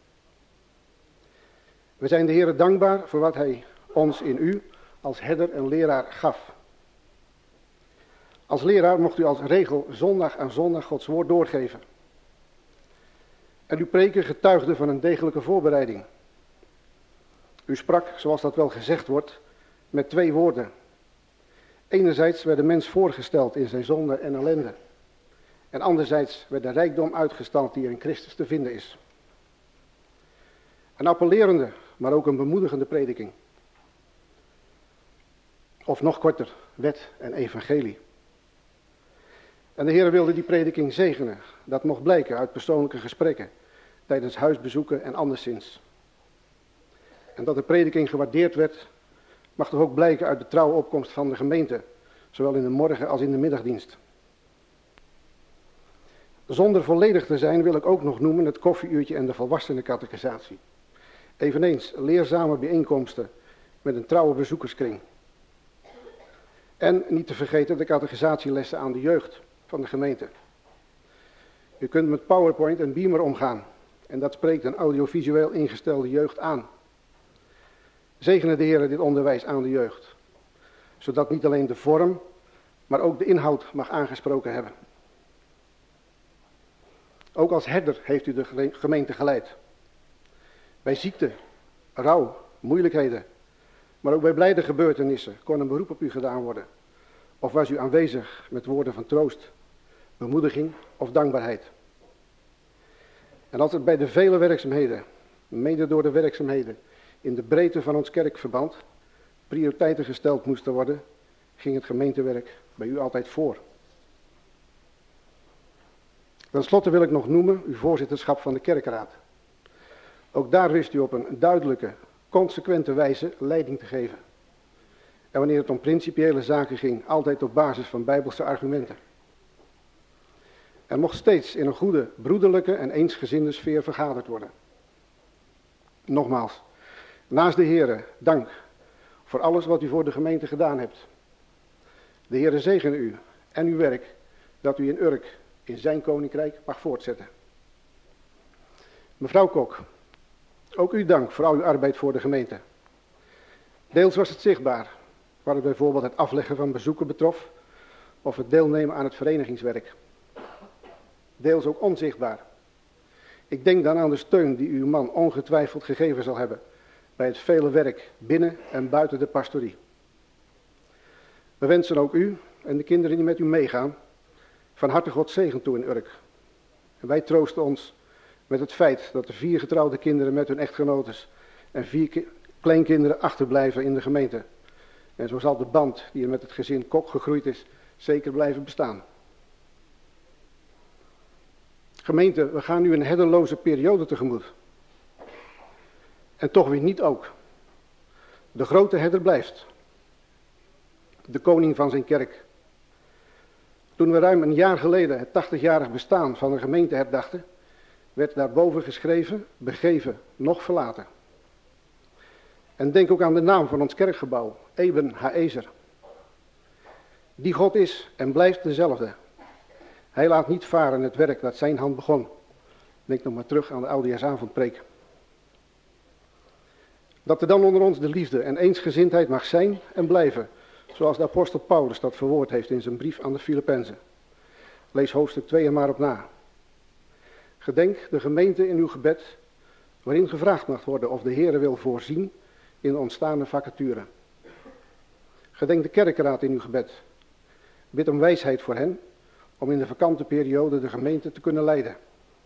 We zijn de Heere dankbaar voor wat Hij ons in u als herder en leraar gaf. Als leraar mocht u als regel zondag aan zondag Gods woord doorgeven. En uw preken getuigde van een degelijke voorbereiding. U sprak, zoals dat wel gezegd wordt, met 2 woorden. Enerzijds werd de mens voorgesteld in zijn zonde en ellende. En anderzijds werd de rijkdom uitgestald die er in Christus te vinden is. Een appellerende, maar ook een bemoedigende prediking. Of nog korter, wet en evangelie. En de Heer wilde die prediking zegenen. Dat mocht blijken uit persoonlijke gesprekken, tijdens huisbezoeken en anderszins. En dat de prediking gewaardeerd werd, mag toch ook blijken uit de trouwe opkomst van de gemeente, zowel in de morgen als in de middagdienst. Zonder volledig te zijn wil ik ook nog noemen het koffieuurtje en de volwassenencatechisatie. Eveneens leerzame bijeenkomsten met een trouwe bezoekerskring. En niet te vergeten de catechisatielessen aan de jeugd van de gemeente. U kunt met PowerPoint en Beamer omgaan en dat spreekt een audiovisueel ingestelde jeugd aan. Zegene de Heer dit onderwijs aan de jeugd, zodat niet alleen de vorm, maar ook de inhoud mag aangesproken hebben. Ook als herder heeft u de gemeente geleid. Bij ziekte, rouw, moeilijkheden, maar ook bij blijde gebeurtenissen kon een beroep op u gedaan worden. Of was u aanwezig met woorden van troost, bemoediging of dankbaarheid. En als het bij de vele werkzaamheden, mede door de werkzaamheden in de breedte van ons kerkverband, prioriteiten gesteld moesten worden, ging het gemeentewerk bij u altijd voor. Ten slotte wil ik nog noemen uw voorzitterschap van de kerkraad. Ook daar wist u op een duidelijke, consequente wijze leiding te geven. En wanneer het om principiële zaken ging, altijd op basis van bijbelse argumenten. Er mocht steeds in een goede, broederlijke en eensgezinde sfeer vergaderd worden. Nogmaals, naast de Heere, dank voor alles wat u voor de gemeente gedaan hebt. De Heere zegene u en uw werk, dat u in Urk, in zijn koninkrijk, mag voortzetten. Mevrouw Kok, ook u dank voor al uw arbeid voor de gemeente. Deels was het zichtbaar, waar het bijvoorbeeld het afleggen van bezoeken betrof, of het deelnemen aan het verenigingswerk. Deels ook onzichtbaar. Ik denk dan aan de steun die uw man ongetwijfeld gegeven zal hebben bij het vele werk binnen en buiten de pastorie. We wensen ook u en de kinderen die met u meegaan van harte Gods zegen toe in Urk. En wij troosten ons met het feit dat de 4 getrouwde kinderen met hun echtgenotes en 4 kleinkinderen achterblijven in de gemeente. En zo zal de band die er met het gezin Kok gegroeid is zeker blijven bestaan. Gemeente, we gaan nu een herderloze periode tegemoet. En toch weer niet ook. De grote herder blijft. De koning van zijn kerk. Toen we ruim een jaar geleden het 80-jarig bestaan van de gemeente herdachten, werd daarboven geschreven, begeven, nog verlaten. En denk ook aan de naam van ons kerkgebouw, Eben Haezer. Die God is en blijft dezelfde. Hij laat niet varen het werk dat zijn hand begon. Denk nog maar terug aan de oudejaarsavondpreek. Dat er dan onder ons de liefde en eensgezindheid mag zijn en blijven, zoals de apostel Paulus dat verwoord heeft in zijn brief aan de Filippenzen. Lees hoofdstuk 2 er maar op na. Gedenk de gemeente in uw gebed, waarin gevraagd mag worden of de Heere wil voorzien in de ontstaande vacature. Gedenk de kerkraad in uw gebed. Bid om wijsheid voor hen, om in de vakante periode de gemeente te kunnen leiden.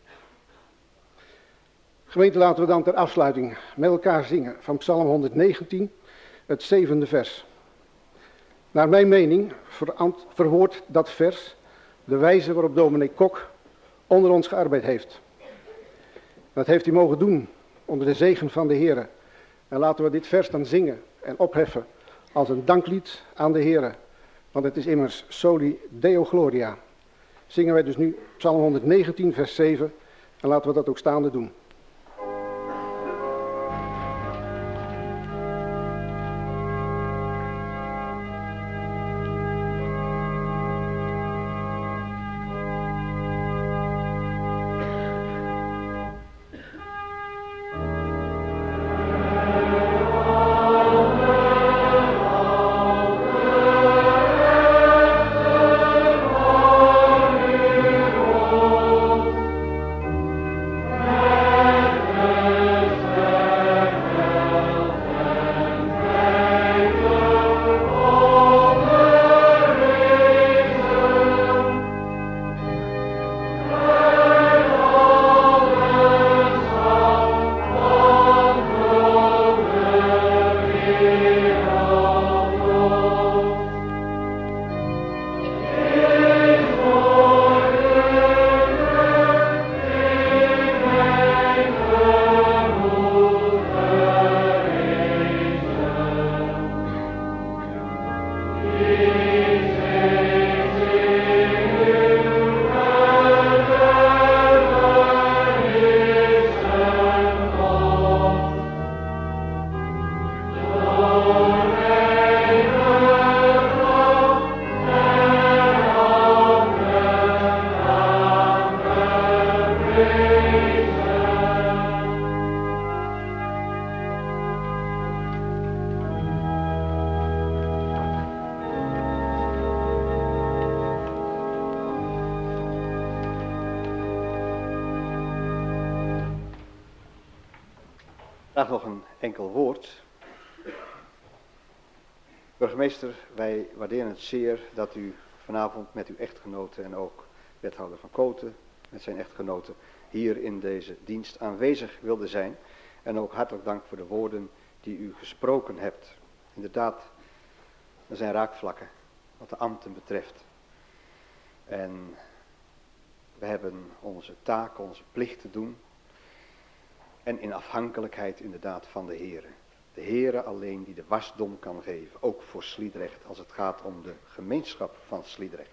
Gemeente, laten we dan ter afsluiting met elkaar zingen van Psalm 119, het 7e vers. Naar mijn mening verwoordt dat vers de wijze waarop dominee Kok onder ons gearbeid heeft. Dat heeft hij mogen doen onder de zegen van de Heere. En laten we dit vers dan zingen en opheffen als een danklied aan de Heere. Want het is immers Soli Deo Gloria. Zingen wij dus nu Psalm 119 vers 7 en laten we dat ook staande doen. Amen. Graag nog een enkel woord. Burgemeester, wij waarderen het zeer dat u vanavond met uw echtgenote en ook wethouder van Koten met zijn echtgenote hier in deze dienst aanwezig wilde zijn. En ook hartelijk dank voor de woorden die u gesproken hebt. Inderdaad, er zijn raakvlakken wat de ambten betreft. En we hebben onze taak, onze plicht te doen. En in afhankelijkheid inderdaad van de Heere. De Heere alleen die de wasdom kan geven. Ook voor Sliedrecht als het gaat om de gemeenschap van Sliedrecht.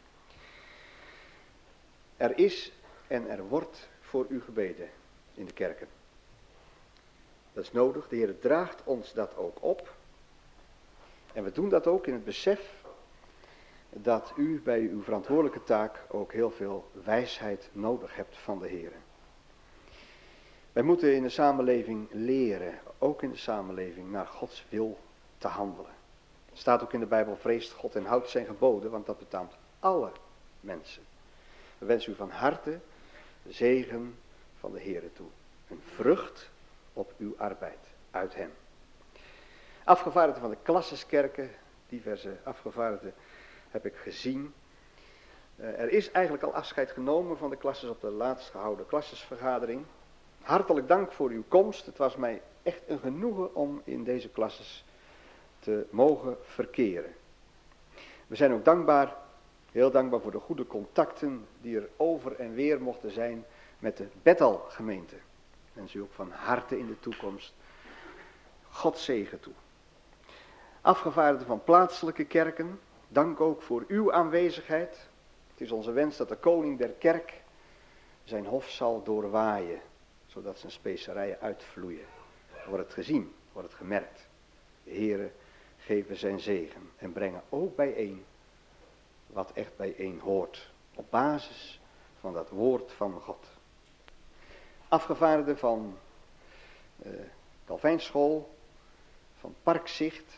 Er is en er wordt voor u gebeden in de kerken. Dat is nodig. De Heere draagt ons dat ook op. En we doen dat ook in het besef dat u bij uw verantwoordelijke taak ook heel veel wijsheid nodig hebt van de Heere. Wij moeten in de samenleving leren, ook in de samenleving, naar Gods wil te handelen. Er staat ook in de Bijbel, vreest God en houdt zijn geboden, want dat betaamt alle mensen. We wensen u van harte de zegen van de Heere toe. Een vrucht op uw arbeid uit hem. Afgevaardigden van de klasseskerken, diverse afgevaardigden heb ik gezien. Er is eigenlijk al afscheid genomen van de klasses op de laatst gehouden klassesvergadering. Hartelijk dank voor uw komst. Het was mij echt een genoegen om in deze klasses te mogen verkeren. We zijn ook dankbaar, heel dankbaar voor de goede contacten die er over en weer mochten zijn met de Bethel-gemeente. Ik wens u ook van harte in de toekomst God zegen toe. Afgevaardigden van plaatselijke kerken, dank ook voor uw aanwezigheid. Het is onze wens dat de koning der kerk zijn hof zal doorwaaien, zodat zijn specerijen uitvloeien. Wordt het gezien, wordt het gemerkt. De Heere geven zijn zegen en brengen ook bijeen wat echt bijeen hoort. Op basis van dat woord van God. Afgevaardigden van Calvijnschool, van Parkzicht.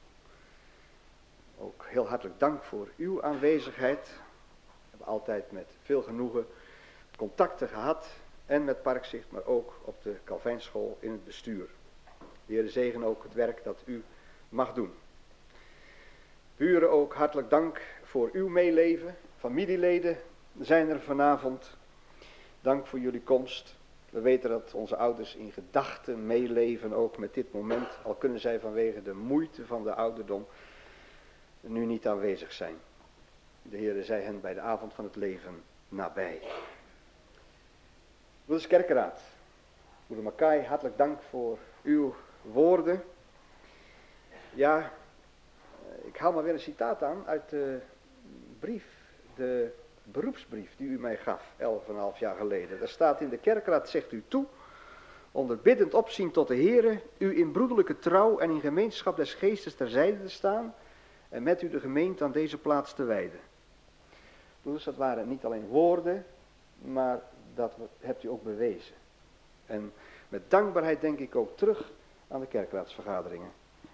Ook heel hartelijk dank voor uw aanwezigheid. We hebben altijd met veel genoegen contacten gehad. En met Parkzicht, maar ook op de Calvijnschool in het bestuur. De Heer zegen ook het werk dat u mag doen. Buren ook hartelijk dank voor uw meeleven. Familieleden zijn er vanavond. Dank voor jullie komst. We weten dat onze ouders in gedachten meeleven ook met dit moment. Al kunnen zij vanwege de moeite van de ouderdom nu niet aanwezig zijn. De Heer zij hen bij de avond van het leven nabij. Broeders Kerkenraad, moeder Makai, hartelijk dank voor uw woorden. Ja, ik haal maar weer een citaat aan uit de brief, de beroepsbrief die u mij gaf, 11,5 jaar geleden. Daar staat in de Kerkenraad, zegt u toe, onder biddend opzien tot de Heere, u in broederlijke trouw en in gemeenschap des geestes terzijde te staan en met u de gemeente aan deze plaats te wijden. Dus dat waren niet alleen woorden, maar dat hebt u ook bewezen. En met dankbaarheid denk ik ook terug aan de kerkraadsvergaderingen.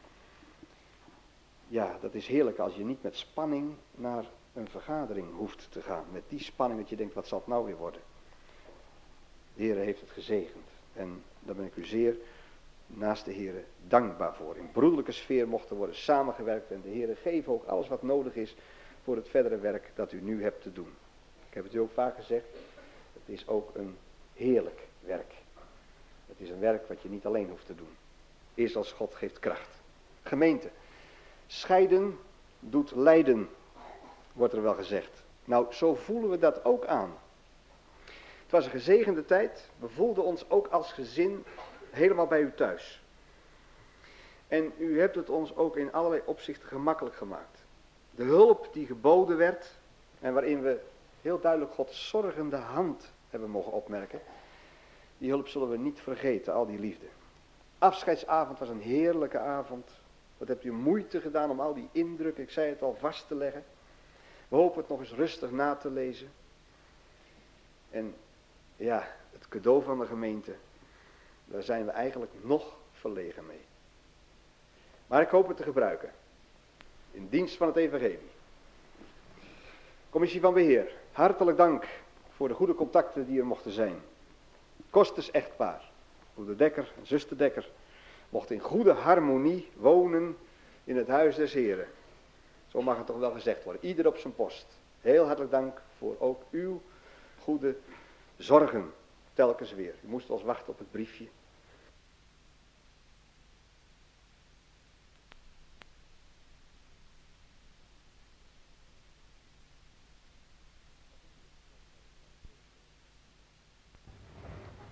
Ja, dat is heerlijk als je niet met spanning naar een vergadering hoeft te gaan. Met die spanning dat je denkt, wat zal het nou weer worden? De Heere heeft het gezegend. En daar ben ik u zeer naast de Heere dankbaar voor. In broederlijke sfeer mocht er worden samengewerkt. En de Heere geeft ook alles wat nodig is voor het verdere werk dat u nu hebt te doen. Ik heb het u ook vaak gezegd. Het is ook een heerlijk werk. Het is een werk wat je niet alleen hoeft te doen. Eerst als God geeft kracht. Gemeente. Scheiden doet lijden, wordt er wel gezegd. Nou, zo voelen we dat ook aan. Het was een gezegende tijd. We voelden ons ook als gezin helemaal bij u thuis. En u hebt het ons ook in allerlei opzichten gemakkelijk gemaakt. De hulp die geboden werd en waarin we heel duidelijk Gods zorgende hand hebben mogen opmerken. Die hulp zullen we niet vergeten, al die liefde. Afscheidsavond was een heerlijke avond. Wat hebt u moeite gedaan om al die indrukken, ik zei het al, vast te leggen. We hopen het nog eens rustig na te lezen. En ja, het cadeau van de gemeente, daar zijn we eigenlijk nog verlegen mee. Maar ik hoop het te gebruiken. In dienst van het evangelie. Commissie van Beheer, hartelijk dank voor de goede contacten die er mochten zijn. Kosters echtpaar, broeder Dekker en zuster Dekker, mochten in goede harmonie wonen in het huis des Heren. Zo mag het toch wel gezegd worden, ieder op zijn post. Heel hartelijk dank voor ook uw goede zorgen, telkens weer. U moest wel eens wachten op het briefje.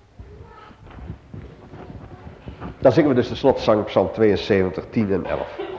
Dan zingen we dus de slotzang Psalm 72, 10 en 11.